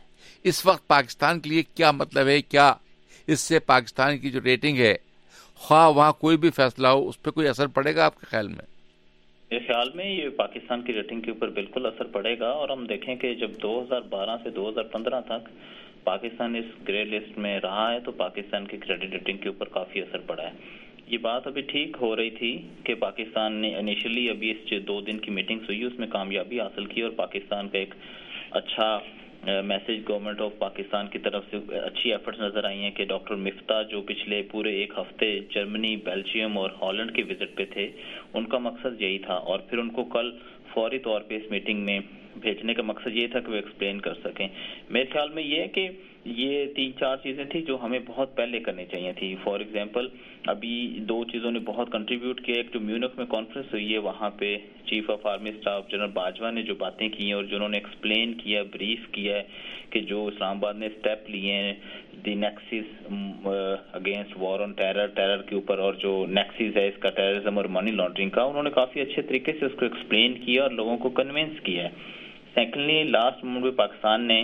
اس وقت پاکستان کے لیے کیا مطلب ہے, کیا اس سے پاکستان کی جو ریٹنگ ہے خواہ وہاں کوئی بھی فیصلہ ہو اس پہ کوئی اثر پڑے گا آپ کے خیال میں؟ میرے خیال میں یہ پاکستان کی ریٹنگ کے اوپر بالکل اثر پڑے گا. اور ہم دیکھیں کہ جب دو ہزار بارہ سے دو ہزار پندرہ تک پاکستان اس گرے لسٹ میں رہا ہے تو پاکستان کی کریڈٹ ریٹنگ کے اوپر کافی اثر پڑا ہے. یہ بات ابھی ٹھیک ہو رہی تھی کہ پاکستان نے انیشلی ابھی اس جو دو دن کی میٹنگز ہوئی اس میں کامیابی حاصل کی اور پاکستان کا ایک اچھا میسج گورنمنٹ آف پاکستان کی طرف سے اچھی ایفرٹس نظر آئی ہیں کہ ڈاکٹر مفتاح جو پچھلے پورے ایک ہفتے جرمنی, بیلجیم اور ہالینڈ کے وزٹ پہ تھے, ان کا مقصد یہی تھا. اور پھر ان کو کل فوری طور پہ اس میٹنگ میں بھیجنے کا مقصد یہ تھا کہ وہ ایکسپلین کر سکیں. میرے خیال میں یہ ہے کہ یہ تین چار چیزیں تھیں جو ہمیں بہت پہلے کرنی چاہیے تھی. فار ایگزامپل ابھی دو چیزوں نے بہت کنٹریبیوٹ کیا. ایک جو میونخ میں کانفرنس ہوئی ہے وہاں پہ chief of army staff general Bajwa نے جو باتیں کی ہیں اور جنہوں نے ایکسپلین کیا, بریف کیا ہے کہ جو اسلام آباد نے اسٹیپ لیے ہیں the nexus against war on terror terror کے اوپر, اور جو نیکسس ہے اس کا ٹیررزم اور منی لانڈرنگ کا, انہوں نے کافی اچھے طریقے سے اس کو ایکسپلین کیا اور لوگوں کو کنونس کیا ہے. سیکنڈلی لاسٹ مومنٹ پہ پاکستان نے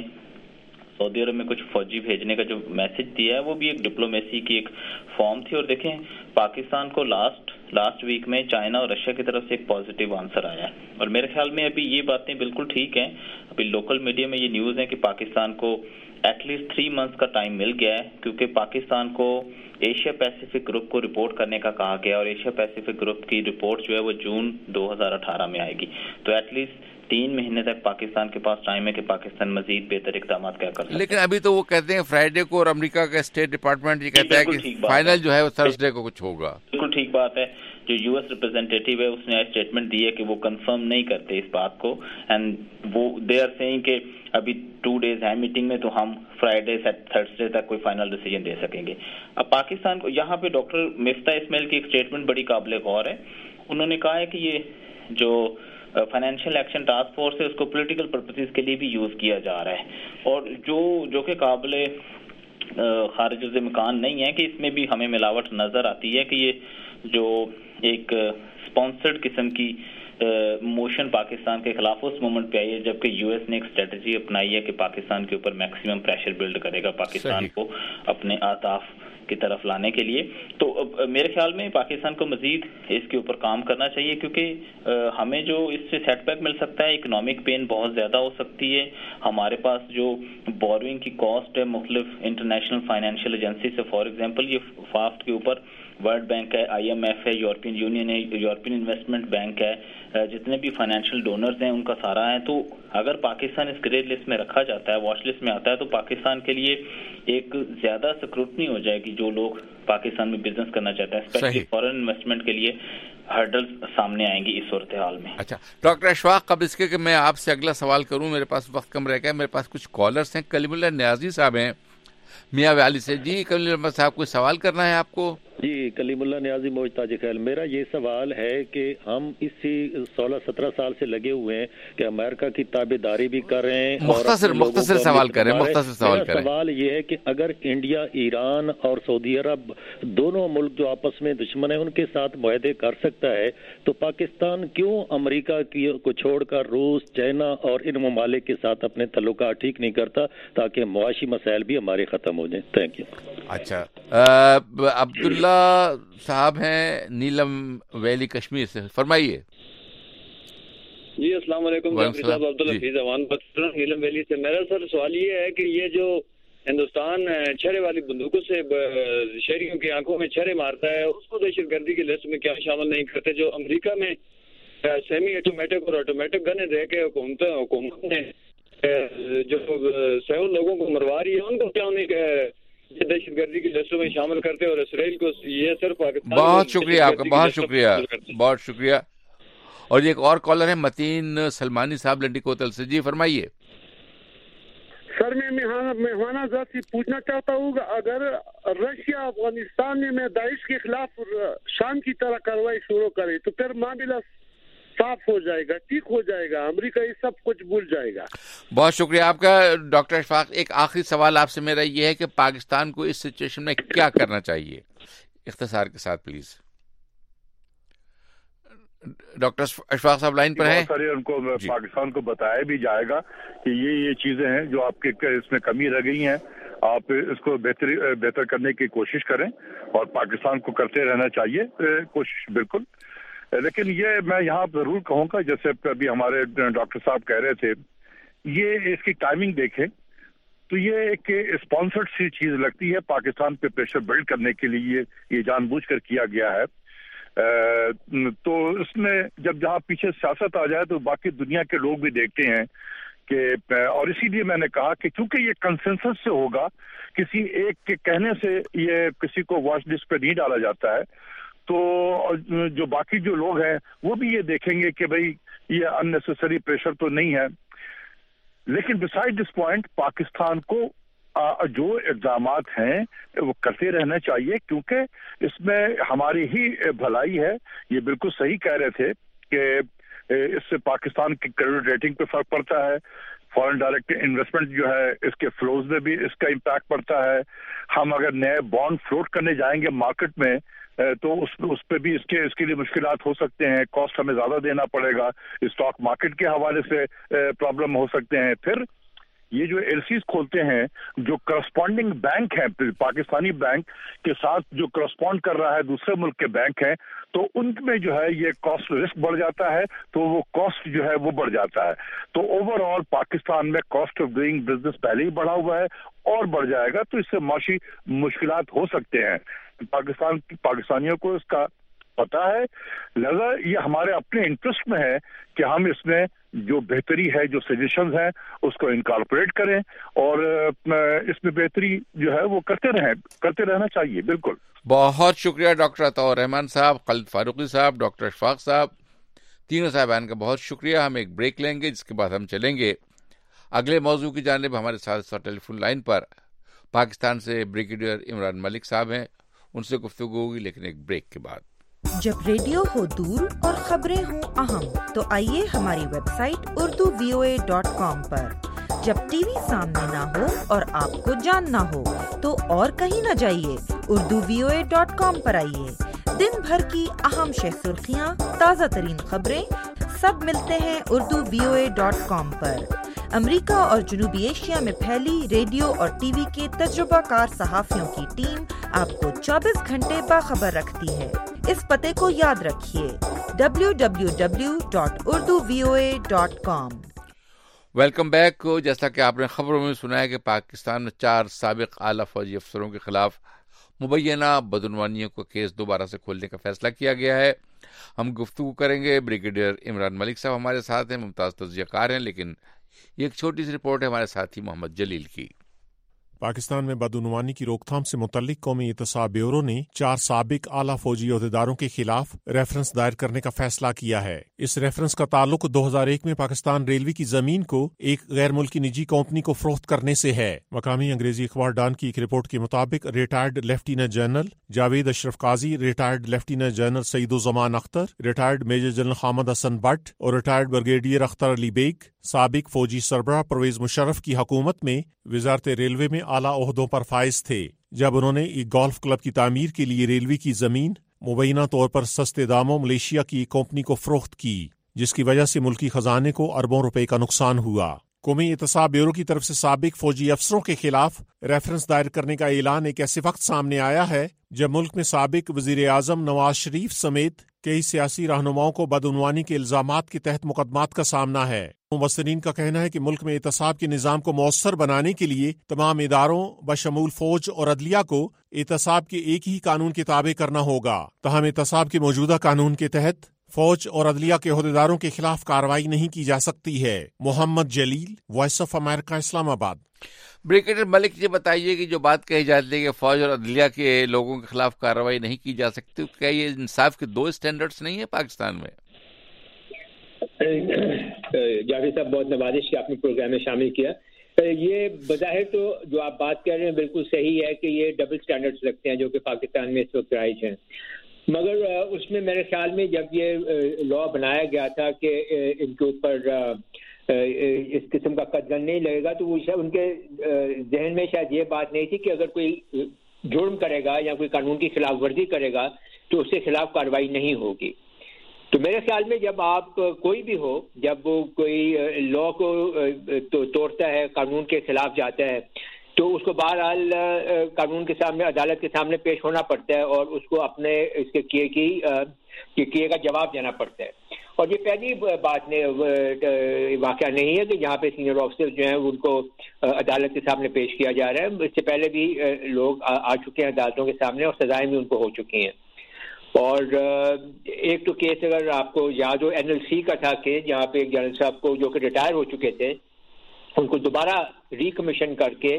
سعودی عرب میں کچھ فوجی بھیجنے کا جو میسج دیا ہے وہ بھی ایک ڈپلومیسی کی ایک فارم تھی. اور دیکھیں پاکستان کو لاسٹ لاسٹ ویک میں چائنا اور رشیا کی طرف سے ایک پازیٹیو آنسر آیا ہے. اور میرے خیال میں ابھی یہ باتیں بالکل ٹھیک ہیں. ابھی لوکل میڈیا میں یہ نیوز ہے کہ پاکستان کو ایٹ لیسٹ تھری منتھس کا ٹائم مل گیا ہے کیونکہ پاکستان کو ایشیا پیسیفک گروپ کو رپورٹ کرنے کا کہا گیا اور ایشیا پیسیفک گروپ کی رپورٹ جو ہے وہ جون دو ہزار اٹھارہ میں آئے گی. تو ایٹ لیسٹ تین مہینے تک پاکستان کے پاس ٹائم ہے کہ پاکستان مزید بہتر اقدامات کیا کر سکے. لیکن ابھی تو وہ کہتے ہیں فرائیڈے کو, اور امریکہ کا اسٹیٹ ڈپارٹمنٹ یہ کہتا ہے کہ فائنل جو ہے وہ تھرسڈے کو کچھ ہوگا. بالکل ٹھیک بات ہے. جو یو ایس ریپرزینٹیٹیو ہے اس نے اسٹیٹمنٹ دی ہے کہ وہ کنفرم نہیں کرتے اس بات کو, اینڈ وہ دے آر سیئنگ کہ ابھی ٹو ڈیز ہے میٹنگ میں تو ہم فرائیڈے سے تھرسڈے تک کوئی فائنل ڈیسیجن دے سکیں گے. اب پاکستان کو یہاں پہ ڈاکٹر مفتاح اسماعیل کی ایک اسٹیٹمنٹ بڑی قابل غور ہے. انہوں نے کہا ہے کہ یہ جو فائنینشیل ایکشن ٹاسک فورس ہے اس کو پولیٹیکل پرپسز کے لیے بھی یوز کیا جا رہا ہے, اور جو جو کہ قابل خارج الامکان نہیں ہے کہ اس میں بھی ہمیں ملاوٹ نظر آتی ہے کہ یہ جو ایک اسپانسرڈ قسم کی موشن پاکستان کے خلاف اس مومنٹ پہ آئی ہے جبکہ یو ایس نے ایک اسٹریٹجی اپنائی ہے کہ پاکستان کے اوپر میکسیمم پریشر بلڈ کرے گا, پاکستان کو اپنے اہداف کی طرف لانے کے لیے. تو میرے خیال میں پاکستان کو مزید اس کے اوپر کام کرنا چاہیے, کیونکہ ہمیں جو اس سے سیٹ بیک مل سکتا ہے, اکنامک پین بہت زیادہ ہو سکتی ہے. ہمارے پاس جو بوروئنگ کی کاسٹ ہے مختلف انٹرنیشنل فائنینشیل ایجنسی سے, فار ایگزامپل یہ فافٹ کے اوپر ورلڈ بینک ہے, آئی ایم ایف ہے, یورپین یونین ہے, یورپین انویسٹمنٹ بینک ہے, جتنے بھی فائنینشیل ڈونرز ہیں ان کا سارا ہے. تو اگر پاکستان اس گرے لسٹ میں رکھا جاتا ہے, واچ لسٹ میں آتا ہے, تو پاکستان کے لیے ایک زیادہ سکروٹنی ہو جائے گی. جو لوگ پاکستان میں بزنس کرنا چاہتے ہیں اسپیشلی فارن انویسٹمنٹ کے لیے ہرڈلز سامنے آئیں گی اس صورتحال میں. اچھا ڈاکٹر اشفاق, اب اس کے کہ میں آپ سے اگلا سوال کروں, میرے پاس وقت کم رہ گیا, میرے پاس کچھ کالرز ہیں. کلیم اللہ نیازی صاحب ہیں میاں ویلی سے. جی کلیم اللہ صاحب کوئی سوال کرنا ہے آپ کو؟ جی کلیم اللہ نیازی موج تاج خیل. میرا یہ سوال ہے کہ ہم اسی سولہ سترہ سال سے لگے ہوئے ہیں کہ امریکہ کی تابع داری بھی کر رہے ہیں. مختصر مختصر سوال کریں مختصر سوال کریں. سوال یہ ہے کہ اگر انڈیا, ایران اور سعودی عرب دونوں ملک جو آپس میں دشمن ہیں ان کے ساتھ معاہدے کر سکتا ہے, تو پاکستان کیوں امریکہ کو چھوڑ کر روس, چائنا اور ان ممالک کے ساتھ اپنے تعلقات ٹھیک نہیں کرتا تاکہ معاشی مسائل بھی ہمارے ختم ہو جائیں؟ Thank you. اچھا عبداللہ صاحب ہیں نیلم ویلی کشمیر سے, فرمائیے. جی السلام علیکم. صاحب عبدالحفیظ اوان نیلم ویلی سے. میرا سر سوال یہ ہے کہ یہ جو ہندوستان چھڑے والی بندوقوں سے شہریوں کی آنکھوں میں چھڑے مارتا ہے, اس کو دہشت گردی کی لسٹ میں کیا شامل نہیں کرتے؟ جو امریکہ میں سیمی آٹومیٹک اور آٹومیٹک گنیں دے کے حکومت حکومت نے جو سیون لوگوں کو مروا رہی ہے, ان کو کیا نہیں دہشت گردی کی لسٹوں میں شامل کرتے اور اسرائیل کو یہ صرف پاکستان. بہت شکریہ آپ کا, بہت شکریہ بہت شکریہ. اور ایک اور کالر ہے متین سلمانی صاحب لنڈی کوتل سے. جی فرمائیے. سر میں مہمانہ ذات سے پوچھنا چاہتا ہوں کہ اگر رشیا افغانستان میں داعش کے خلاف شام کی طرح کارروائی شروع کرے تو پھر معاملہ صاف ہو جائے گا, ٹھیک ہو جائے گا, امریکہ یہ سب کچھ بھول جائے گا. بہت شکریہ آپ کا ڈاکٹر اشفاق. ایک آخری سوال آپ سے میرا یہ ہے کہ پاکستان کو اس سچویشن میں کیا کرنا چاہیے, اختصار کے ساتھ پلیز. ڈاکٹر اشفاق صاحب لائن پر ہیں. ان کو پاکستان کو بتایا بھی جائے گا کہ یہ یہ چیزیں ہیں جو آپ کے اس میں کمی رہ گئی ہیں, آپ اس کو بہتری بہتر کرنے کی کوشش کریں اور پاکستان کو کرتے رہنا چاہیے کوشش بالکل. لیکن یہ میں یہاں ضرور کہوں گا, جیسے ابھی ہمارے ڈاکٹر صاحب کہہ رہے تھے, یہ اس کی ٹائمنگ دیکھیں تو یہ ایک اسپانسرڈ سی چیز لگتی ہے. پاکستان پہ پریشر بلڈ کرنے کے لیے یہ جان بوجھ کر کیا گیا ہے. تو اس میں جب جہاں پیچھے سیاست آ جائے تو باقی دنیا کے لوگ بھی دیکھتے ہیں کہ, اور اسی لیے میں نے کہا کہ چونکہ یہ کنسنسس سے ہوگا, کسی ایک کے کہنے سے یہ کسی کو واچ لسٹ پہ نہیں ڈالا جاتا ہے, تو جو باقی جو لوگ ہیں وہ بھی یہ دیکھیں گے کہ بھئی یہ ان نیسیسری پریشر تو نہیں ہے. لیکن بسائڈ دس پوائنٹ پاکستان کو جو اقدامات ہیں وہ کرتے رہنا چاہیے, کیونکہ اس میں ہماری ہی بھلائی ہے. یہ بالکل صحیح کہہ رہے تھے کہ اس سے پاکستان کی کریڈٹ ریٹنگ پہ فرق پڑتا ہے, فارن ڈائریکٹ انویسٹمنٹ جو ہے اس کے فلوز میں بھی اس کا امپیکٹ پڑتا ہے. ہم اگر نئے بانڈ فلوٹ کرنے جائیں گے مارکیٹ میں تو اس اس پہ بھی اس کے اس کے لیے مشکلات ہو سکتے ہیں, کاسٹ ہمیں زیادہ دینا پڑے گا, اسٹاک مارکیٹ کے حوالے سے پرابلم ہو سکتے ہیں. پھر یہ جو ایل سیز کھولتے ہیں جو کرسپونڈنگ بینک ہیں پاکستانی بینک کے ساتھ جو کرسپونڈ کر رہا ہے دوسرے ملک کے بینک ہیں, تو ان میں جو ہے یہ کاسٹ رسک بڑھ جاتا ہے, تو وہ کاسٹ جو ہے وہ بڑھ جاتا ہے. تو اوور آل پاکستان میں کاسٹ آف ڈوئنگ بزنس پہلے ہی بڑھا ہوا ہے اور بڑھ جائے گا, تو اس سے معاشی مشکلات ہو سکتے ہیں. پاکستان پاکستانیوں کو اس کا پتا ہے, لہذا یہ ہمارے اپنے انٹرسٹ میں ہے کہ ہم اس میں جو بہتری ہے, جو سجیشنز ہیں اس کو انکارپوریٹ کریں اور اس میں بہتری جو ہے وہ کرتے رہیں کرتے رہنا چاہیے. بالکل. بہت شکریہ ڈاکٹر عطاء الرحمان صاحب, خالد فاروقی صاحب, ڈاکٹر اشفاق صاحب, تینوں صاحبان کا بہت شکریہ. ہم ایک بریک لیں گے, جس کے بعد ہم چلیں گے اگلے موضوع کی جانب. ہمارے ساتھ ساتھ ٹیلی فون لائن پر پاکستان سے بریگیڈیئر عمران ملک صاحب ہیں, ان سے گفتگو ہوگی لیکن ایک بریک کے بعد. جب ریڈیو ہو دور اور خبریں ہوں اہم تو آئیے ہماری website Urdu V O A dot com پر. جب ٹی وی سامنے نہ ہو اور آپ کو جاننا ہو تو اور کہیں نہ جائیے, Urdu V O A dot com پر آئیے. دن بھر کی اہم شہ سرخیاں, تازہ ترین خبریں سب ملتے ہیں Urdu V O A dot com پر. امریکہ اور جنوبی ایشیا میں پھیلی ریڈیو اور ٹی وی کے تجربہ کار صحافیوں کی ٹیم آپ کو चौबीस घंटे बाखबर रखती है। इस पते को याद रखिए W W W dot Urdu V O A dot com. Welcome back. जैसा कि आपने खबरों में सुना है कि पाकिस्तान में चार साबिक आला फौजी अफसरों के खिलाफ मुबैना बदउनवानियों का केस दोबारा से खोलने का फैसला किया गया है। हम गुफ्तगू करेंगे। ब्रिगेडियर इमरान मलिक साहब हमारे साथ हैं, मुमताज तज्जियाकार हैं, लेकिन ये एक छोटी सी रिपोर्ट है हमारे साथी मोहम्मद जलील की। पाकिस्तान में बदउनवानी की रोकथाम से मुतल्लिक कौमी एहतसाब ब्यूरो ने चार साबिक आला फौजी अहदेदारों के खिलाफ रेफरेंस दायर करने का फैसला किया है। इस रेफरेंस का ताल्लुक दो हज़ार एक में पाकिस्तान रेलवे की जमीन को एक गैर मुल्की निजी कंपनी को फरोख्त करने से है। मकामी अंग्रेजी अखबार डॉन की एक रिपोर्ट के मुताबिक retired lieutenant general Javed Ashraf Qazi, retired lieutenant general Saeeduzzaman Akhtar, retired major general Hamid Hasan Bhatt और रिटायर्ड ब्रिगेडियर अख्तर अली बेग साबिक फौजी सरबराह परवेज मुशर्रफ की हुकूमत में वजारत रेलवे में आला ओहदों पर फाइज थे, जब उन्होंने एक गोल्फ क्लब की तामीर के लिए रेलवे की जमीन मुबैना तौर पर सस्ते दामों मलेशिया की एक कंपनी को फरोख्त की, जिसकी वजह से मुल्की खजाने को अरबों रुपए का नुकसान हुआ। कौमी एहतसाब ब्यूरो की तरफ से साबिक फौजी अफसरों के खिलाफ रेफरेंस दायर करने का ऐलान एक ऐसे वक्त सामने आया है जब मुल्क में साबिक वजीर आजम नवाज शरीफ समेत कई सियासी रहनुमाओं को बदउनवानी के इल्जामात के तहत मुकदमात का सामना है। मुबस्सिरीन का कहना है कि मुल्क में एहतसाब के निज़ाम को मौसर बनाने के लिए तमाम इदारों बशमूल फौज और अदलिया को एहतसाब के एक ही कानून के ताबे करना होगा। तहम एहतसाब के मौजूदा कानून के तहत फौज और अदलिया के अहदेदारों के खिलाफ कार्रवाई नहीं की जा सकती है। Mohammad Jalil, voice of America, Islamabad. Brigadier Malik ji बताइए कि जो बात कही जाती है कि फौज और अदलिया के लोगों के खिलाफ कार्रवाई नहीं की जा सकती, क्या ये इंसाफ के दो स्टैंडर्ड्स नहीं है पाकिस्तान में? जावेद साहब, बहुत नवाजिश कि आपने प्रोग्राम में शामिल किया। ये बज़ाहिर तो जो आप बात कर रहे हैं बिल्कुल सही है कि ये डबल स्टैंडर्ड्स लगते हैं जो कि पाकिस्तान में इस वक्त राइज हैं, मगर उसमें मेरे ख्याल में जब ये लॉ बनाया गया था कि इनके ऊपर इस किस्म का कदम नहीं लगेगा, तो वो उनके जहन में शायद ये बात नहीं थी कि अगर कोई जुर्म करेगा या कोई कानून की खिलाफ वर्जी करेगा तो उसके खिलाफ कार्रवाई नहीं होगी। तो मेरे ख्याल में जब आप कोई भी हो, जब वो कोई लॉ को तो तोड़ता है, कानून के खिलाफ जाता है, तो उसको बहरहाल कानून के सामने, अदालत के सामने पेश होना पड़ता है और उसको अपने इसके किए की किए का जवाब देना पड़ता है। और ये पहली बात ने वाक़या नहीं है कि जहाँ पे सीनियर ऑफिसर जो हैं उनको अदालत के सामने पेश किया जा रहा है। इससे पहले भी लोग आ, आ चुके हैं अदालतों के सामने और सजाएं भी उनको हो चुकी हैं। और एक तो केस अगर आपको याद हो, एन एल सी का था केस, जहाँ पे एक जनरल साहब को जो कि रिटायर हो चुके थे उनको दोबारा रिकमीशन करके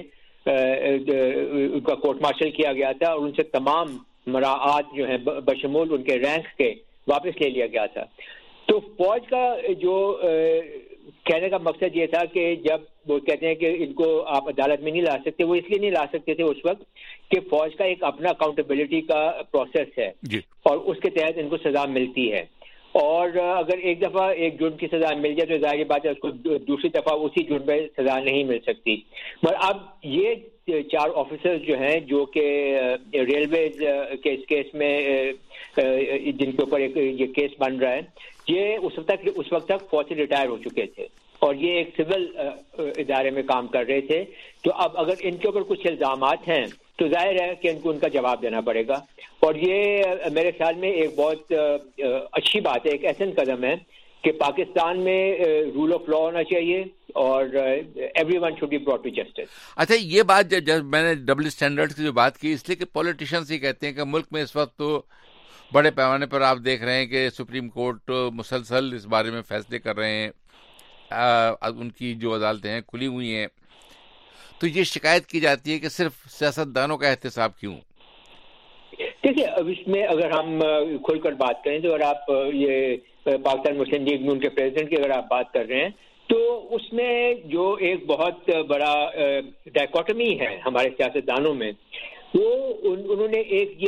उनका कोर्ट मार्शल किया गया था और उनसे तमाम मराआत जो है बशमूल उनके रैंक के वापस ले लिया गया था। तो फौज का जो कहने का मकसद ये था कि जब वो कहते हैं कि इनको आप अदालत में नहीं ला सकते, वो इसलिए नहीं ला सकते थे उस वक्त कि फौज का एक अपना अकाउंटेबिलिटी का प्रोसेस है और उसके तहत इनको सजा मिलती है। और अगर एक दफा एक जुर्म की सजा मिल जाए तो जाहिर बात है उसको दूसरी दफा उसी जुर्म में सजा नहीं मिल सकती। मगर अब ये चार ऑफिसर्स जो हैं जो कि रेलवे के इस केस में जिनके ऊपर एक ये केस बन रहा है, ये उस वक्त तक उस वक्त तक फौज से रिटायर हो चुके थे और ये एक सिविल इदारे में काम कर रहे थे। तो अब अगर इनके ऊपर कुछ इल्जामात हैं तो जाहिर है कि इनको उनका जवाब देना पड़ेगा। और ये मेरे ख्याल में एक बहुत अच्छी बात है, एक ऐसा कदम है कि पाकिस्तान में रूल ऑफ लॉ होना चाहिए और everyone should be brought to justice. अच्छा, ये बात जब, जब मैंने डबल स्टैंडर्ड की जो बात की, इसलिए कि पॉलिटिशियंस ही कहते हैं कि मुल्क में इस वक्त तो बड़े पैमाने पर आप देख रहे हैं कि सुप्रीम कोर्ट मुसलसल इस बारे में फैसले कर रहे हैं, आ, उनकी जो अदालतें हैं खुली हुई हैं, तो ये शिकायत की जाती है कि सिर्फ सियासतदानों का एहतसाब क्यों? देखिए, अब इसमें अगर हम खुलकर बात करें तो अगर आप ये पाकिस्तान मुस्लिम लीग में उनके प्रेसिडेंट की अगर आप बात कर रहे हैं तो उसमें जो एक बहुत बड़ा डायकोटमी है हमारे सियासतदानों में, वो उन, उन्होंने एक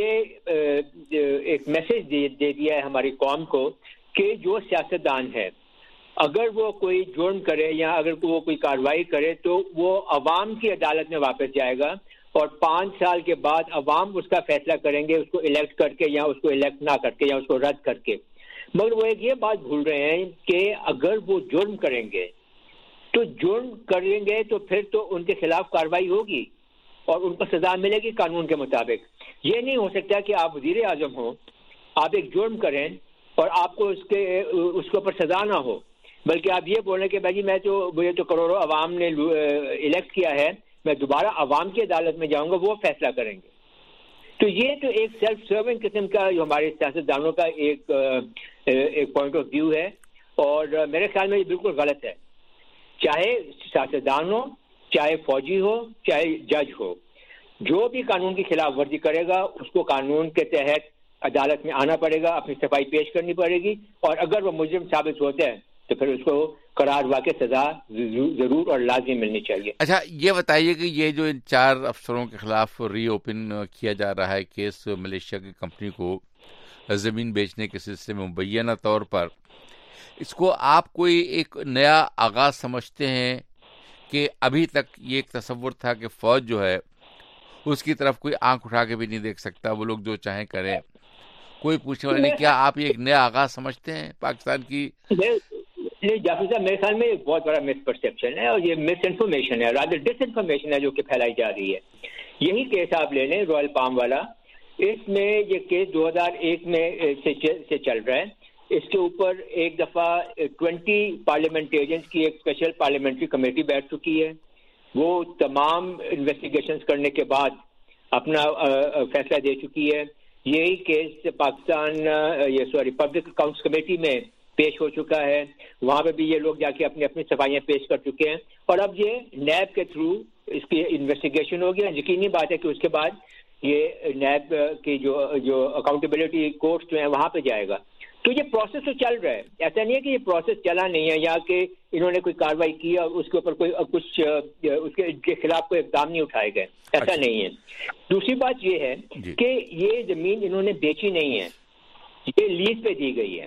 ये एक मैसेज दे, दे दिया है हमारी कौम को कि जो सियासतदान है अगर वो कोई जुर्म करे या अगर वो कोई कार्रवाई करे तो वो अवाम की अदालत में वापस जाएगा और पाँच साल के बाद अवाम उसका फैसला करेंगे, उसको इलेक्ट करके या उसको इलेक्ट ना करके या उसको रद्द करके। मगर वो एक ये बात भूल रहे हैं कि अगर वो जुर्म करेंगे तो जुर्म करेंगे तो फिर तो उनके खिलाफ कार्रवाई होगी اور ان کو سزا ملے گی قانون کے مطابق. یہ نہیں ہو سکتا کہ آپ وزیر اعظم ہوں, آپ ایک جرم کریں اور آپ کو اس کے اس کے اوپر سزا نہ ہو, بلکہ آپ یہ بولیں کہ بھائی جی میں تو مجھے تو کروڑوں عوام نے الیکٹ کیا ہے, میں دوبارہ عوام کی عدالت میں جاؤں گا, وہ فیصلہ کریں گے. تو یہ تو ایک سیلف سرونگ قسم کا جو ہمارے سیاستدانوں کا ایک ایک پوائنٹ آف ویو ہے, اور میرے خیال میں یہ بالکل غلط ہے. چاہے سیاستدان ہو, چاہے فوجی ہو, چاہے جج ہو, جو بھی قانون کی خلاف ورزی کرے گا اس کو قانون کے تحت عدالت میں آنا پڑے گا, اپنی صفائی پیش کرنی پڑے گی, اور اگر وہ مجرم ثابت ہوتا ہے تو پھر اس کو قرار واقع سزا ضرور اور لازمی ملنی چاہیے. اچھا یہ بتائیے کہ یہ جو ان چار افسروں کے خلاف ری اوپن کیا جا رہا ہے کیس ملیشیا کی کمپنی کو زمین بیچنے کے سلسلے میں مبینہ طور پر, اس کو آپ کوئی ایک نیا آغاز سمجھتے ہیں کہ ابھی تک یہ ایک تصور تھا کہ فوج جو ہے اس کی طرف کوئی آنکھ اٹھا کے بھی نہیں دیکھ سکتا, وہ لوگ جو چاہیں کریں, کوئی پوچھنے والا نہیں, کیا آپ یہ ایک نیا آغاز سمجھتے ہیں پاکستان کی؟ نہیں جعفری صاحب, میرے خیال میں ایک بہت بڑا مس پرسیپشن ہے, اور یہ مس انفارمیشن ہے, رادر ڈس انفارمیشن ہے جو کہ پھیلائی جا رہی ہے. یہی کیس آپ لے لیں رائل پام والا, اس میں یہ کیس دو ہزار ایک میں سے چل رہا ہے. اس کے اوپر ایک دفعہ ٹوینٹی پارلیمنٹیرینز کی ایک اسپیشل پارلیمنٹری کمیٹی بیٹھ چکی ہے, وہ تمام انویسٹیگیشنز کرنے کے بعد اپنا فیصلہ دے چکی ہے. یہی کیس پاکستان یہ سوری پبلک اکاؤنٹس کمیٹی میں پیش ہو چکا ہے, وہاں پہ بھی یہ لوگ جا کے اپنی اپنی صفائیاں پیش کر چکے ہیں, اور اب یہ نیب کے تھرو اس کی انویسٹیگیشن ہوگی. یقینی بات ہے کہ اس کے بعد یہ نیب کی جو جو اکاؤنٹیبلٹی کورٹس جو ہیں وہاں پہ جائے گا. تو یہ پروسیس تو چل رہا ہے, ایسا نہیں ہے کہ یہ پروسیس چلا نہیں ہے یا کہ انہوں نے کوئی کارروائی کی اور اس کے اوپر کوئی کچھ اس کے خلاف کوئی اقدام نہیں اٹھائے گئے, ایسا نہیں ہے. دوسری بات یہ ہے کہ یہ زمین انہوں نے بیچی نہیں ہے, یہ لیز پہ دی گئی ہے.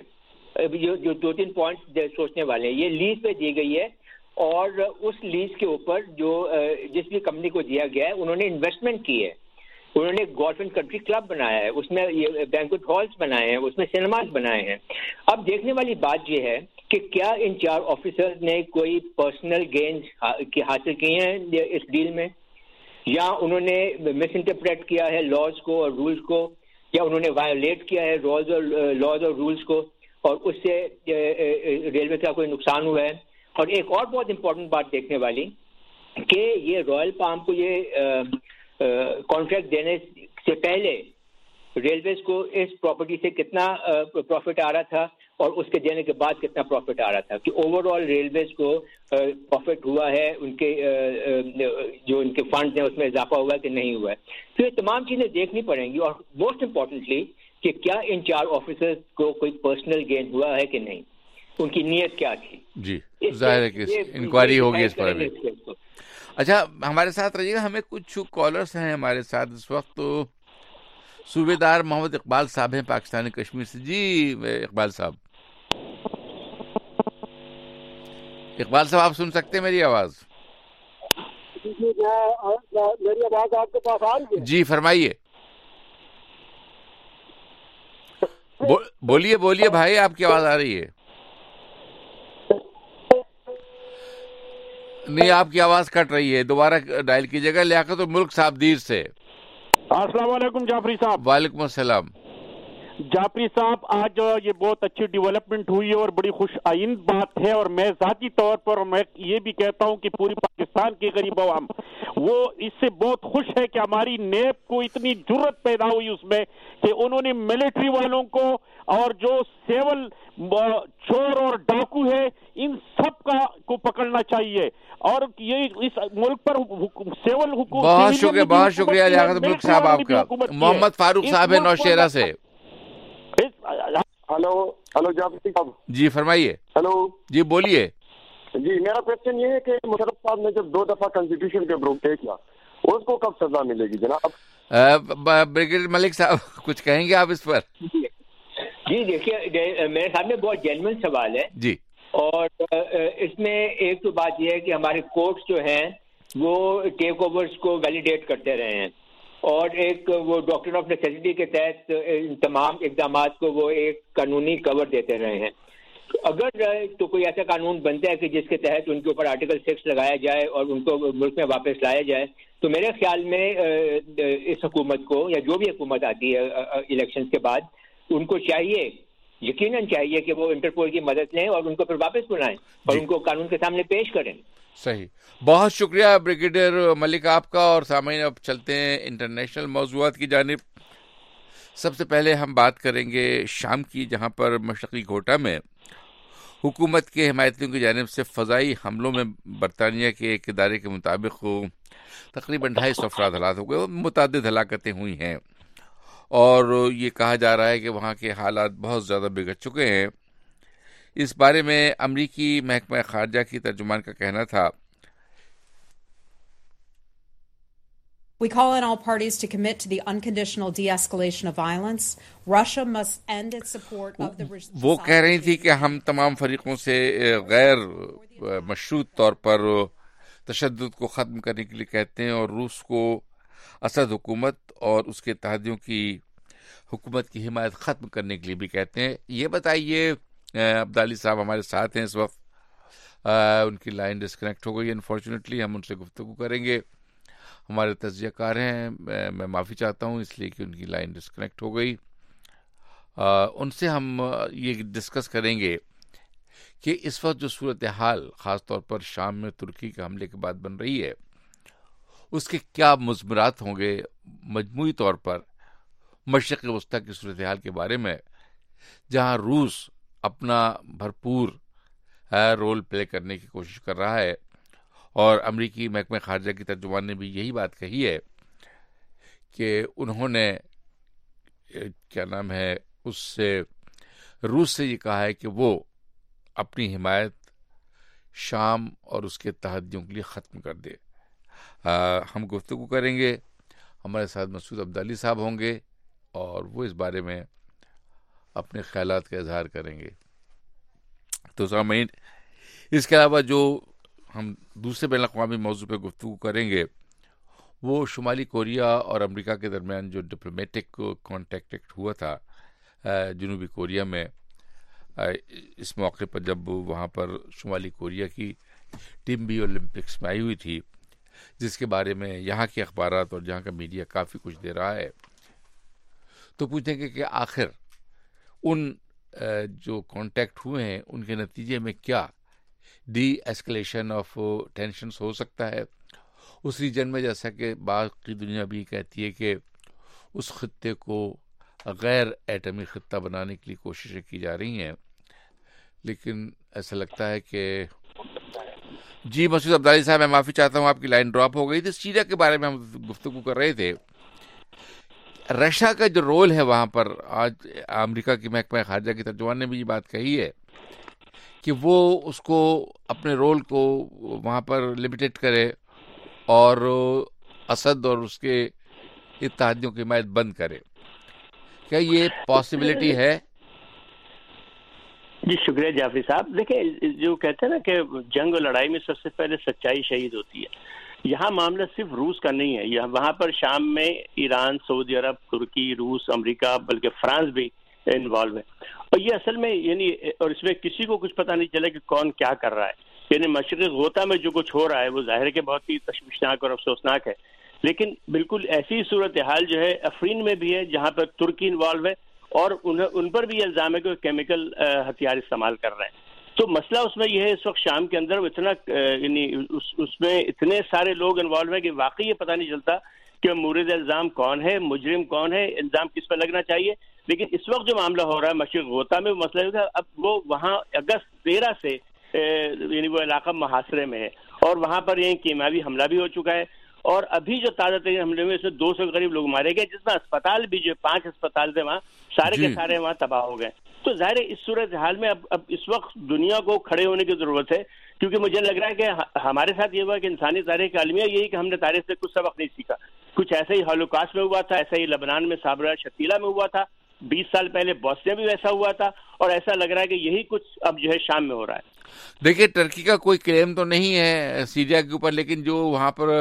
جو دو تین پوائنٹ سوچنے والے ہیں, یہ لیز پہ دی گئی ہے, اور اس لیز کے اوپر جو جس بھی کمپنی کو دیا گیا ہے انہوں نے انویسٹمنٹ کی ہے, انہوں نے گولف اینڈ کنٹری کلب بنایا ہے, اس میں یہ بینکوٹ ہالس بنائے ہیں, اس میں سنیماز بنائے ہیں. اب دیکھنے والی بات یہ ہے کہ کیا ان چار آفیسرز نے کوئی پرسنل گینز حاصل کیے ہیں اس ڈیل میں, یا انہوں نے مس انٹرپریٹ کیا ہے لاز کو اور رولز کو, یا انہوں نے وائلیٹ کیا ہے لاز اور لاز اور رولز کو, اور اس سے ریلوے کا کوئی نقصان ہوا ہے. اور ایک اور بہت امپورٹنٹ بات دیکھنے والی کہ یہ رائل پام کو یہ کانٹریکٹ دینے سے پہلے ریلویز کو اس پراپرٹی سے کتنا پروفٹ آ رہا تھا اور اس کے دینے کے بعد کتنا پروفٹ آ رہا تھا, کہ اوور آل ریلویز کو پروفٹ ہوا ہے, ان کے جو ان کے فنڈز ہیں اس میں اضافہ ہوا ہے کہ نہیں ہوا ہے. تو یہ تمام چیزیں دیکھنی پڑیں گی, اور موسٹ امپورٹنٹلی کہ کیا ان چار آفیسرز کو کوئی پرسنل گین ہوا ہے کہ نہیں, ان کی نیت کیا تھی. جی ظاہر ہے کہ انکوائری ہوگی اس پر بھی. اچھا ہمارے ساتھ رہیے گا, ہمیں کچھ کالرز ہیں ہمارے ساتھ اس وقت. تو صوبیدار محمد اقبال صاحب ہیں پاکستانی کشمیر سے. جی اقبال صاحب, اقبال صاحب آپ سن سکتے ہیں میری آواز؟ میری آواز آپ کے پاس آ رہی ہے؟ جی فرمائیے, بولیے بولیے بھائی, آپ کی آواز آ رہی ہے. نہیں آپ کی آواز کٹ رہی ہے, دوبارہ ڈائل کیجیے گا. لیاقت الملک صاحب دیر سے. السلام علیکم جعفری صاحب. وعلیکم السلام. جعفری صاحب آج یہ بہت اچھی ڈیولپمنٹ ہوئی ہے اور بڑی خوش آئند بات ہے, اور میں ذاتی طور پر میں یہ بھی کہتا ہوں کہ پوری پاکستان کے غریب عوام وہ اس سے بہت خوش ہے کہ ہماری نیب کو اتنی جرت پیدا ہوئی اس میں کہ انہوں نے ملٹری والوں کو اور جو سیول چور اور ڈاکو ہے ان سب کا کو پکڑنا چاہیے, اور یہ اس ملک پر سیول حکومت. بہت شکریہ بہت شکریہ لیاقت الملک صاحب آپ کا. محمد فاروق صاحب ہے نوشہرہ سے. ہلو ہلو جعفری صاحب. جی فرمائیے. ہلو جی بولیے. جی میرا کوشچن یہ ہے کہ مشرف صاحب نے جب دو دفعہ کنسٹیٹیوشن کے بروک کیا اس کو کب سزا ملے گی جناب؟ بریگیڈیئر ملک صاحب کچھ کہیں گے آپ اس پر؟ جی دیکھیے میرے سامنے بہت جینوئن سوال ہے. جی اور اس میں ایک تو بات یہ ہے کہ ہمارے کورٹس جو ہیں وہ ٹیک اوورز کو ویلیڈیٹ کرتے رہے ہیں, اور ایک وہ ڈاکٹرن آف نیسیسٹی کے تحت تمام اقدامات کو وہ ایک قانونی کور دیتے رہے ہیں. اگر تو کوئی ایسا قانون بنتا ہے کہ جس کے تحت ان کے اوپر آرٹیکل سکس لگایا جائے اور ان کو ملک میں واپس لایا جائے, تو میرے خیال میں اس حکومت کو یا جو بھی حکومت آتی ہے الیکشن کے بعد ان کو چاہیے یقیناً چاہیے کہ وہ انٹرپول کی مدد لیں اور ان کو پھر واپس بلائیں اور ان کو قانون کے سامنے پیش کریں. صحیح, بہت شکریہ بریگیڈیئر ملک آپ کا. اور سامعین اب چلتے ہیں انٹرنیشنل موضوعات کی جانب. سب سے پہلے ہم بات کریں گے شام کی, جہاں پر مشرقی گھوٹا میں حکومت کے حمایتیوں کی جانب سے فضائی حملوں میں برطانیہ کے ایک ادارے کے مطابق تقریباً ڈھائی سو افراد ہلاک ہو گئے, متعدد ہلاکتیں ہوئی ہیں اور یہ کہا جا رہا ہے کہ وہاں کے حالات بہت زیادہ بگڑ چکے ہیں. اس بارے میں امریکی محکمہ خارجہ کی ترجمان کا کہنا تھا, We call on all parties to commit to the unconditional de-escalation of violence. Russia must end its support of the وہ کہہ رہی تھی کہ ہم تمام فریقوں سے غیر مشروط طور پر تشدد کو ختم کرنے کے لیے کہتے ہیں اور روس کو اسد حکومت اور اس کے اتحادیوں کی حکومت کی حمایت ختم کرنے کے لیے بھی کہتے ہیں. یہ بتائیے, عبدالی صاحب ہمارے ساتھ ہیں اس وقت, ان کی لائن ڈسکنیکٹ ہو گئی انفارچونیٹلی, ہم ان سے گفتگو کریں گے. ہمارے تجزیہ کار ہیں, میں معافی چاہتا ہوں اس لیے کہ ان کی لائن ڈسکنیکٹ ہو گئی. ان سے ہم یہ ڈسکس کریں گے کہ اس وقت جو صورتحال خاص طور پر شام میں ترکی کے حملے کے بعد بن رہی ہے, اس کے کیا مضمرات ہوں گے مجموعی طور پر مشرق وسطیٰ کی صورتحال کے بارے میں, جہاں روس اپنا بھرپور رول پلے کرنے کی کوشش کر رہا ہے. اور امریکی محکمہ خارجہ کی ترجمان نے بھی یہی بات کہی ہے کہ انہوں نے کیا نام ہے اس سے روس سے یہ کہا ہے کہ وہ اپنی حمایت شام اور اس کے اتحادیوں کے لیے ختم کر دے. آ, ہم گفتگو کریں گے, ہمارے ساتھ مسعود عبدالی صاحب ہوں گے اور وہ اس بارے میں اپنے خیالات کا اظہار کریں گے. تو سامعین, اس کے علاوہ جو ہم دوسرے بین الاقوامی موضوع پہ گفتگو کریں گے وہ شمالی کوریا اور امریکہ کے درمیان جو ڈپلومیٹک کانٹیکٹ ہوا تھا جنوبی کوریا میں, اس موقع پر جب وہاں پر شمالی کوریا کی ٹیم بھی اولمپکس میں آئی ہوئی تھی, جس کے بارے میں یہاں کے اخبارات اور جہاں کا میڈیا کافی کچھ دے رہا ہے. تو پوچھیں گے کہ آخر ان جو کانٹیکٹ ہوئے ہیں ان کے نتیجے میں کیا ڈی ایسکلیشن آف ٹینشنز ہو سکتا ہے اس ریجن میں, جیسا کہ باقی دنیا بھی کہتی ہے کہ اس خطے کو غیر ایٹمی خطہ بنانے کے لیے کوششیں کی جا رہی ہیں. لیکن ایسا لگتا ہے کہ جی مسعود عبدالی صاحب, میں معافی چاہتا ہوں آپ کی لائن ڈراپ ہو گئی تھی. سیریا کے بارے میں ہم گفتگو کر رہے تھے. رشیا کا جو رول ہے وہاں پر, آج امریکہ کی محکمہ خارجہ کی ترجمان نے بھی یہ بات کہی ہے کہ وہ اس کو اپنے رول کو وہاں پر لمیٹڈ کرے اور اسد اور اس کے اتحادیوں کی حمایت بند کرے. کیا یہ پاسبلٹی ہے؟ جی شکریہ جعفری صاحب. دیکھیں, جو کہتے ہیں نا کہ جنگ اور لڑائی میں سب سے پہلے سچائی شہید ہوتی ہے. یہاں معاملہ صرف روس کا نہیں ہے, یہاں وہاں پر شام میں ایران, سعودی عرب, ترکی, روس, امریکہ, بلکہ فرانس بھی انوالو ہے. اور یہ اصل میں یعنی اور اس میں کسی کو کچھ پتہ نہیں چلا کہ کون کیا کر رہا ہے. یعنی مشرق غوطہ میں جو کچھ ہو رہا ہے وہ ظاہر ہے کہ بہت ہی تشویشناک اور افسوسناک ہے, لیکن بالکل ایسی صورتحال جو ہے افرین میں بھی ہے جہاں پر ترکی انوالو ہے اور ان پر بھی الزام ہے کہ وہ کیمیکل ہتھیار استعمال کر رہے ہیں. تو مسئلہ اس میں یہ ہے اس وقت شام کے اندر اتنا یعنی اس میں اتنے سارے لوگ انوالو ہیں کہ واقعی یہ پتہ نہیں چلتا کہ مورد الزام کون ہے, مجرم کون ہے, الزام کس پر لگنا چاہیے. لیکن اس وقت جو معاملہ ہو رہا ہے مشرق غوطہ میں, وہ مسئلہ ہے اب وہ وہاں اگست تیرہ سے یعنی وہ علاقہ محاصرے میں ہے اور وہاں پر یہ کیمیاوی حملہ بھی ہو چکا ہے. اور ابھی جو تازہ ترین حملے میں اس میں دو سو کے قریب لوگ مارے گئے, جس میں اسپتال بھی جو پانچ اسپتال تھے وہاں سارے کے سارے وہاں تباہ ہو گئے. تو ظاہر ہے اس صورتحال میں اب اب اس وقت دنیا کو کھڑے ہونے کی ضرورت ہے, کیونکہ مجھے لگ رہا ہے کہ ہمارے ساتھ یہ ہوا کہ انسانی تاریخ کا المیہ یہی کہ ہم نے تاریخ سے کچھ سبق نہیں سیکھا. کچھ ایسا ہی ہولوکاسٹ میں ہوا تھا, ایسا ہی لبنان میں صابرہ شتیلا میں ہوا تھا, بیس سال پہلے بوسنیا بھی ویسا ہوا تھا, اور ایسا لگ رہا ہے کہ یہی کچھ اب جو ہے شام میں ہو رہا ہے. دیکھیے, ٹرکی کا کوئی کلیم تو نہیں ہے سیریا کے اوپر, لیکن جو وہاں پر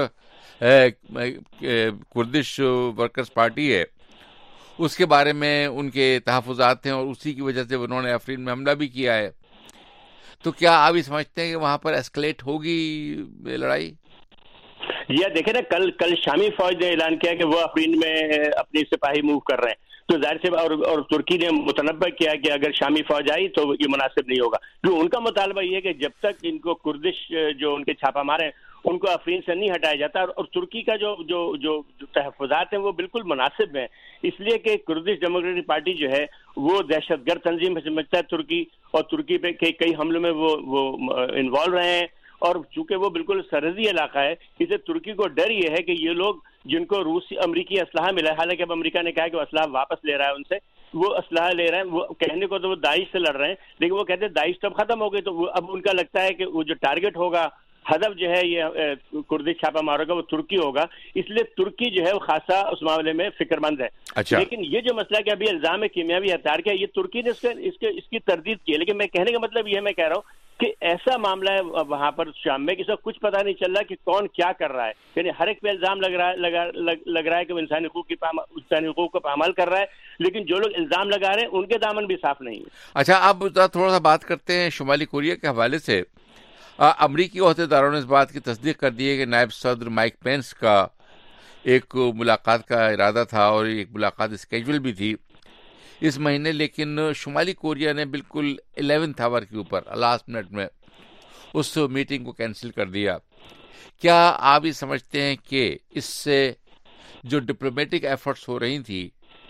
کردش ورکرز پارٹی ہے اس کے بارے میں ان کے تحفظات ہیں اور اسی کی وجہ سے انہوں نے افرین میں حملہ بھی کیا ہے. تو کیا آپ یہ سمجھتے ہیں کہ وہاں پر ایسکلیٹ ہوگی لڑائی؟ جی دیکھیں نا کل کل شامی فوج نے اعلان کیا کہ وہ افرین میں اپنی سپاہی موو کر رہے ہیں، تو ظاہر سے اور, اور ترکی نے متنبع کیا کہ اگر شامی فوج آئی تو یہ مناسب نہیں ہوگا. جو ان کا مطالبہ یہ ہے کہ جب تک ان کو کردش جو ان کے چھاپہ مارے ہیں ان کو افرین سے نہیں ہٹایا جاتا، اور ترکی کا جو جو جو تحفظات ہیں وہ بالکل مناسب ہیں، اس لیے کہ کردش ڈیموکریٹک پارٹی جو ہے وہ دہشت گرد تنظیم سمجھتا ہے ترکی، اور ترکی پہ کئی حملوں میں وہ وہ انوالو رہے ہیں، اور چونکہ وہ بالکل سرحدی علاقہ ہے اسے ترکی کو ڈر یہ ہے کہ یہ لوگ جن کو روسی امریکی اسلحہ ملا ہے، حالانکہ اب امریکہ نے کہا کہ وہ اسلحہ واپس لے رہا ہے ان سے، وہ اسلحہ لے رہے ہیں، وہ کہنے کو تو وہ داعش سے لڑ رہے ہیں لیکن وہ کہتے ہیں داعش تو اب ختم ہو گئی، تو اب ان کا لگتا ہے کہ وہ جو ٹارگٹ ہوگا، ہدف جو ہے یہ کردش چھاپا مارے گا وہ ترکی ہوگا، اس لیے ترکی جو ہے وہ خاصا اس معاملے میں فکر مند ہے. اچھا. لیکن یہ جو مسئلہ کہ ابھی الزام کیمیاوی ہتھیار کیا، یہ ترکی نے اس کے اس کے اس کی تردید کی ہے، لیکن میں کہنے کا مطلب یہ میں کہہ رہا ہوں کہ ایسا معاملہ ہے وہاں پر شام میں کہ اس کا کچھ پتہ نہیں چل رہا کہ کون کیا کر رہا ہے، یعنی ہر ایک پہ الزام لگ رہا ہے لگا لگ, لگ رہا ہے کہ وہ انسانی حقوق کی انسانی حقوق کو پامال کر رہا ہے، لیکن جو لوگ الزام لگا رہے ہیں ان کے دامن بھی صاف نہیں ہے. اچھا، اب تھوڑا سا بات کرتے ہیں شمالی کوریا کے حوالے سے. امریکی عہدیداروں نے اس بات کی تصدیق کر دی ہے کہ نائب صدر مائک پینس کا ایک ملاقات کا ارادہ تھا اور ایک ملاقات اسکیجول بھی تھی اس مہینے، لیکن شمالی کوریا نے بالکل الیونتھ آور کے اوپر لاسٹ منٹ میں اس میٹنگ کو کینسل کر دیا. کیا آپ یہ سمجھتے ہیں کہ اس سے جو ڈپلومیٹک ایفرٹس ہو رہی تھی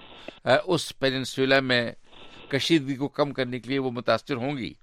اس پیننسولا میں کشیدگی کو کم کرنے کے لیے وہ متاثر ہوں گی؟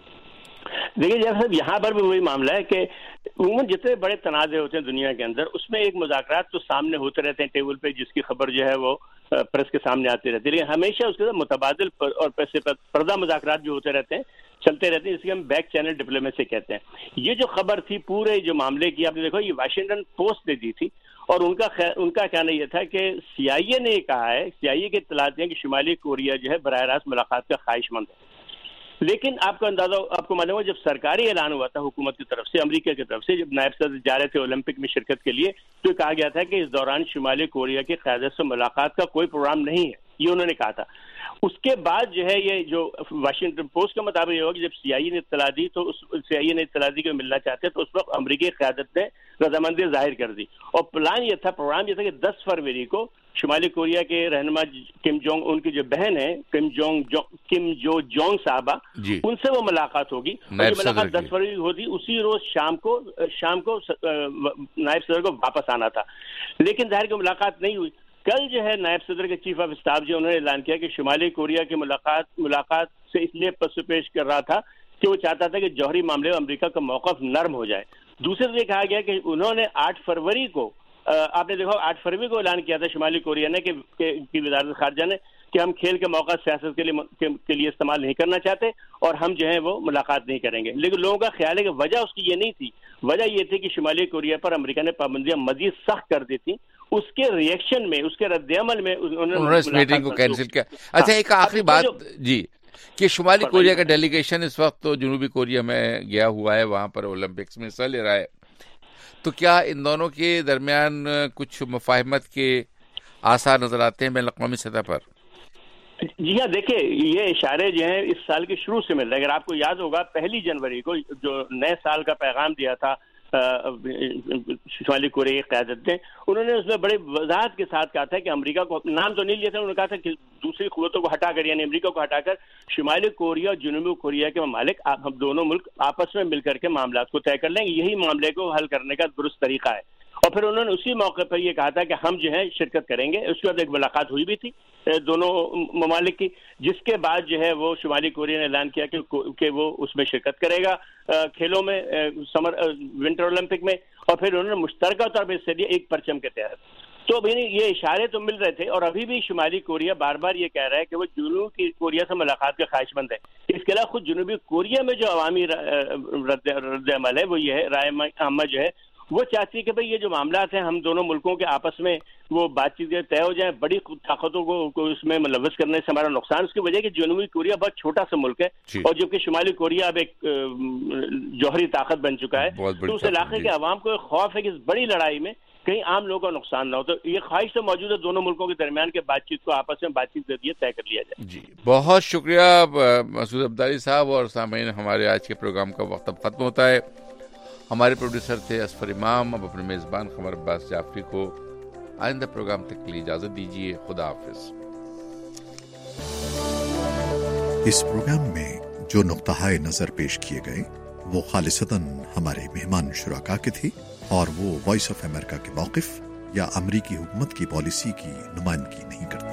دیکھیے جب صاحب یہاں پر بھی وہی معاملہ ہے کہ عموماً جتنے بڑے تنازع ہوتے ہیں دنیا کے اندر اس میں ایک مذاکرات تو سامنے ہوتے رہتے ہیں ٹیبل پہ، جس کی خبر جو ہے وہ پریس کے سامنے آتی رہتی ہے، لیکن ہمیشہ اس کے ساتھ متبادل اور پردہ مذاکرات جو ہوتے رہتے ہیں چلتے رہتے ہیں، جس کے ہم بیک چینل ڈپلومیسی کہتے ہیں. یہ جو خبر تھی پورے جو معاملے کی، آپ نے دیکھو یہ واشنگٹن پوسٹ نے دی تھی، اور ان کا ان کا کہنا یہ تھا کہ سی آئی اے نے یہ کہا ہے، سی آئی اے کے اطلاعات ہیں کہ شمالی کوریا جو ہے براہ راست ملاقات کا خواہش مند ہے. لیکن آپ کو اندازہ آپ کو معلوم ہے جب سرکاری اعلان ہوا تھا حکومت کی طرف سے، امریکہ کی طرف سے، جب نائب صدر جا رہے تھے اولمپک میں شرکت کے لیے، تو کہا گیا تھا کہ اس دوران شمالی کوریا کی قیادت سے ملاقات کا کوئی پروگرام نہیں ہے، یہ انہوں نے کہا تھا. اس کے بعد جو ہے یہ جو واشنگٹن پوسٹ کے مطابق یہ ہوا کہ جب سی آئی اے نے اطلاع دی تو اس سی آئی اے نے اطلاع دی کہ ملنا چاہتے تو اس وقت امریکی قیادت نے رضامندی ظاہر کر دی، اور پلان یہ تھا پروگرام یہ تھا کہ دس فروری کو شمالی کوریا کے رہنما کم جونگ ان کی جو بہن ہے کم جونگ کم جو جونگ صاحبہ جی. ان سے وہ ملاقات ہوگی، اور یہ ملاقات دس فروری ہوتی، اسی روز شام کو شام کو نائب صدر کو واپس آنا تھا، لیکن ظاہر کی ملاقات نہیں ہوئی. کل جو ہے نائب صدر کے چیف آف اسٹاف جو انہوں نے اعلان کیا کہ شمالی کوریا کی ملاقات ملاقات سے اس لیے پس پیش کر رہا تھا کہ وہ چاہتا تھا کہ جوہری معاملے میں امریکہ کا موقف نرم ہو جائے. دوسرے سے کہا گیا کہ انہوں نے آٹھ فروری کو آپ نے دیکھو آٹھ فروری کو اعلان کیا تھا شمالی کوریا نے کہ وزارت خارجہ نے کہ ہم کھیل کے موقع سیاست کے لیے کے لیے استعمال نہیں کرنا چاہتے اور ہم جو ہے وہ ملاقات نہیں کریں گے. لیکن لوگوں کا خیال ہے کہ وجہ اس کی یہ نہیں تھی، وجہ یہ تھی کہ شمالی کوریا پر امریکہ نے پابندیاں مزید سخت کر دی تھیں، اس کے ریئیکشن میں اس کے رد عمل میں انہوں نے اس میٹنگ کو کینسل کیا. اچھا ایک آخری بات جی کہ شمالی کوریا کا ڈیلیگیشن اس وقت تو جنوبی کوریا میں گیا ہوا ہے، وہاں پر اولمپکس میں حصہ لے رہا ہے، تو کیا ان دونوں کے درمیان کچھ مفاہمت کے آثار نظر آتے ہیں بین الاقوامی سطح پر؟ جی ہاں دیکھیں یہ اشارے جو ہیں اس سال کے شروع سے مل رہے ہیں. اگر آپ کو یاد ہوگا پہلی جنوری کو جو نئے سال کا پیغام دیا تھا شمالی کوریا کی قیادت نے، انہوں نے اس میں بڑے وضاحت کے ساتھ کہا تھا کہ امریکہ کو نام تو نہیں لیا تھا، انہوں نے کہا تھا کہ دوسری قوتوں کو ہٹا کر یعنی امریکہ کو ہٹا کر شمالی کوریا اور جنوبی کوریا کے ممالک ہم دونوں ملک آپس میں مل کر کے معاملات کو طے کر لیں گے، یہی معاملے کو حل کرنے کا درست طریقہ ہے. اور پھر انہوں نے اسی موقع پر یہ کہا تھا کہ ہم جو ہے شرکت کریں گے. اس کے بعد ایک ملاقات ہوئی بھی تھی دونوں ممالک کی، جس کے بعد جو ہے وہ شمالی کوریا نے اعلان کیا کہ وہ اس میں شرکت کرے گا کھیلوں میں سمر ونٹر اولمپک میں، اور پھر انہوں نے مشترکہ طور پر حصہ لیا ایک پرچم کے تحت. تو یہ اشارے تو مل رہے تھے، اور ابھی بھی شمالی کوریا بار بار یہ کہہ رہا ہے کہ وہ جنوبی کوریا سے ملاقات کا خواہش مند ہے. اس کے علاوہ خود جنوبی کوریا میں جو عوامی رد عمل ہے وہ یہ ہے، رائے عامہ جو ہے وہ چاہتی ہے کہ بھئی یہ جو معاملات ہیں ہم دونوں ملکوں کے آپس میں وہ بات چیت طے ہو جائیں، بڑی طاقتوں کو اس میں ملوث کرنے سے ہمارا نقصان. اس کی وجہ کہ جنوبی کوریا بہت چھوٹا سا ملک ہے اور جبکہ شمالی کوریا اب ایک جوہری طاقت بن چکا ہے، تو اس علاقے کے عوام کو ایک خوف ہے کہ اس بڑی لڑائی میں کہیں عام لوگوں کا نقصان نہ ہو. تو یہ خواہش تو موجود ہے دونوں ملکوں کے درمیان کے بات چیت کو آپس میں بات چیت کے ذریعے طے کر لیا جائے. جی بہت شکریہ مسعود عبدالی صاحب. اور سامعین ہمارے آج کے پروگرام کا وقت اب ختم ہوتا ہے. ہمارے پروڈیوسر تھے اسفر امام. اب اپنے میزبان قمر عباس جعفری کو آئندہ پروگرام تک کے لیے اجازت دیجیے. خدا حافظ. اس پروگرام میں جو نقطہ نظر پیش کیے گئے وہ خالصتاً ہمارے مہمان شرکا کے تھی اور وہ وائس آف امریکہ کے موقف یا امریکی حکومت کی پالیسی کی نمائندگی نہیں کرتے.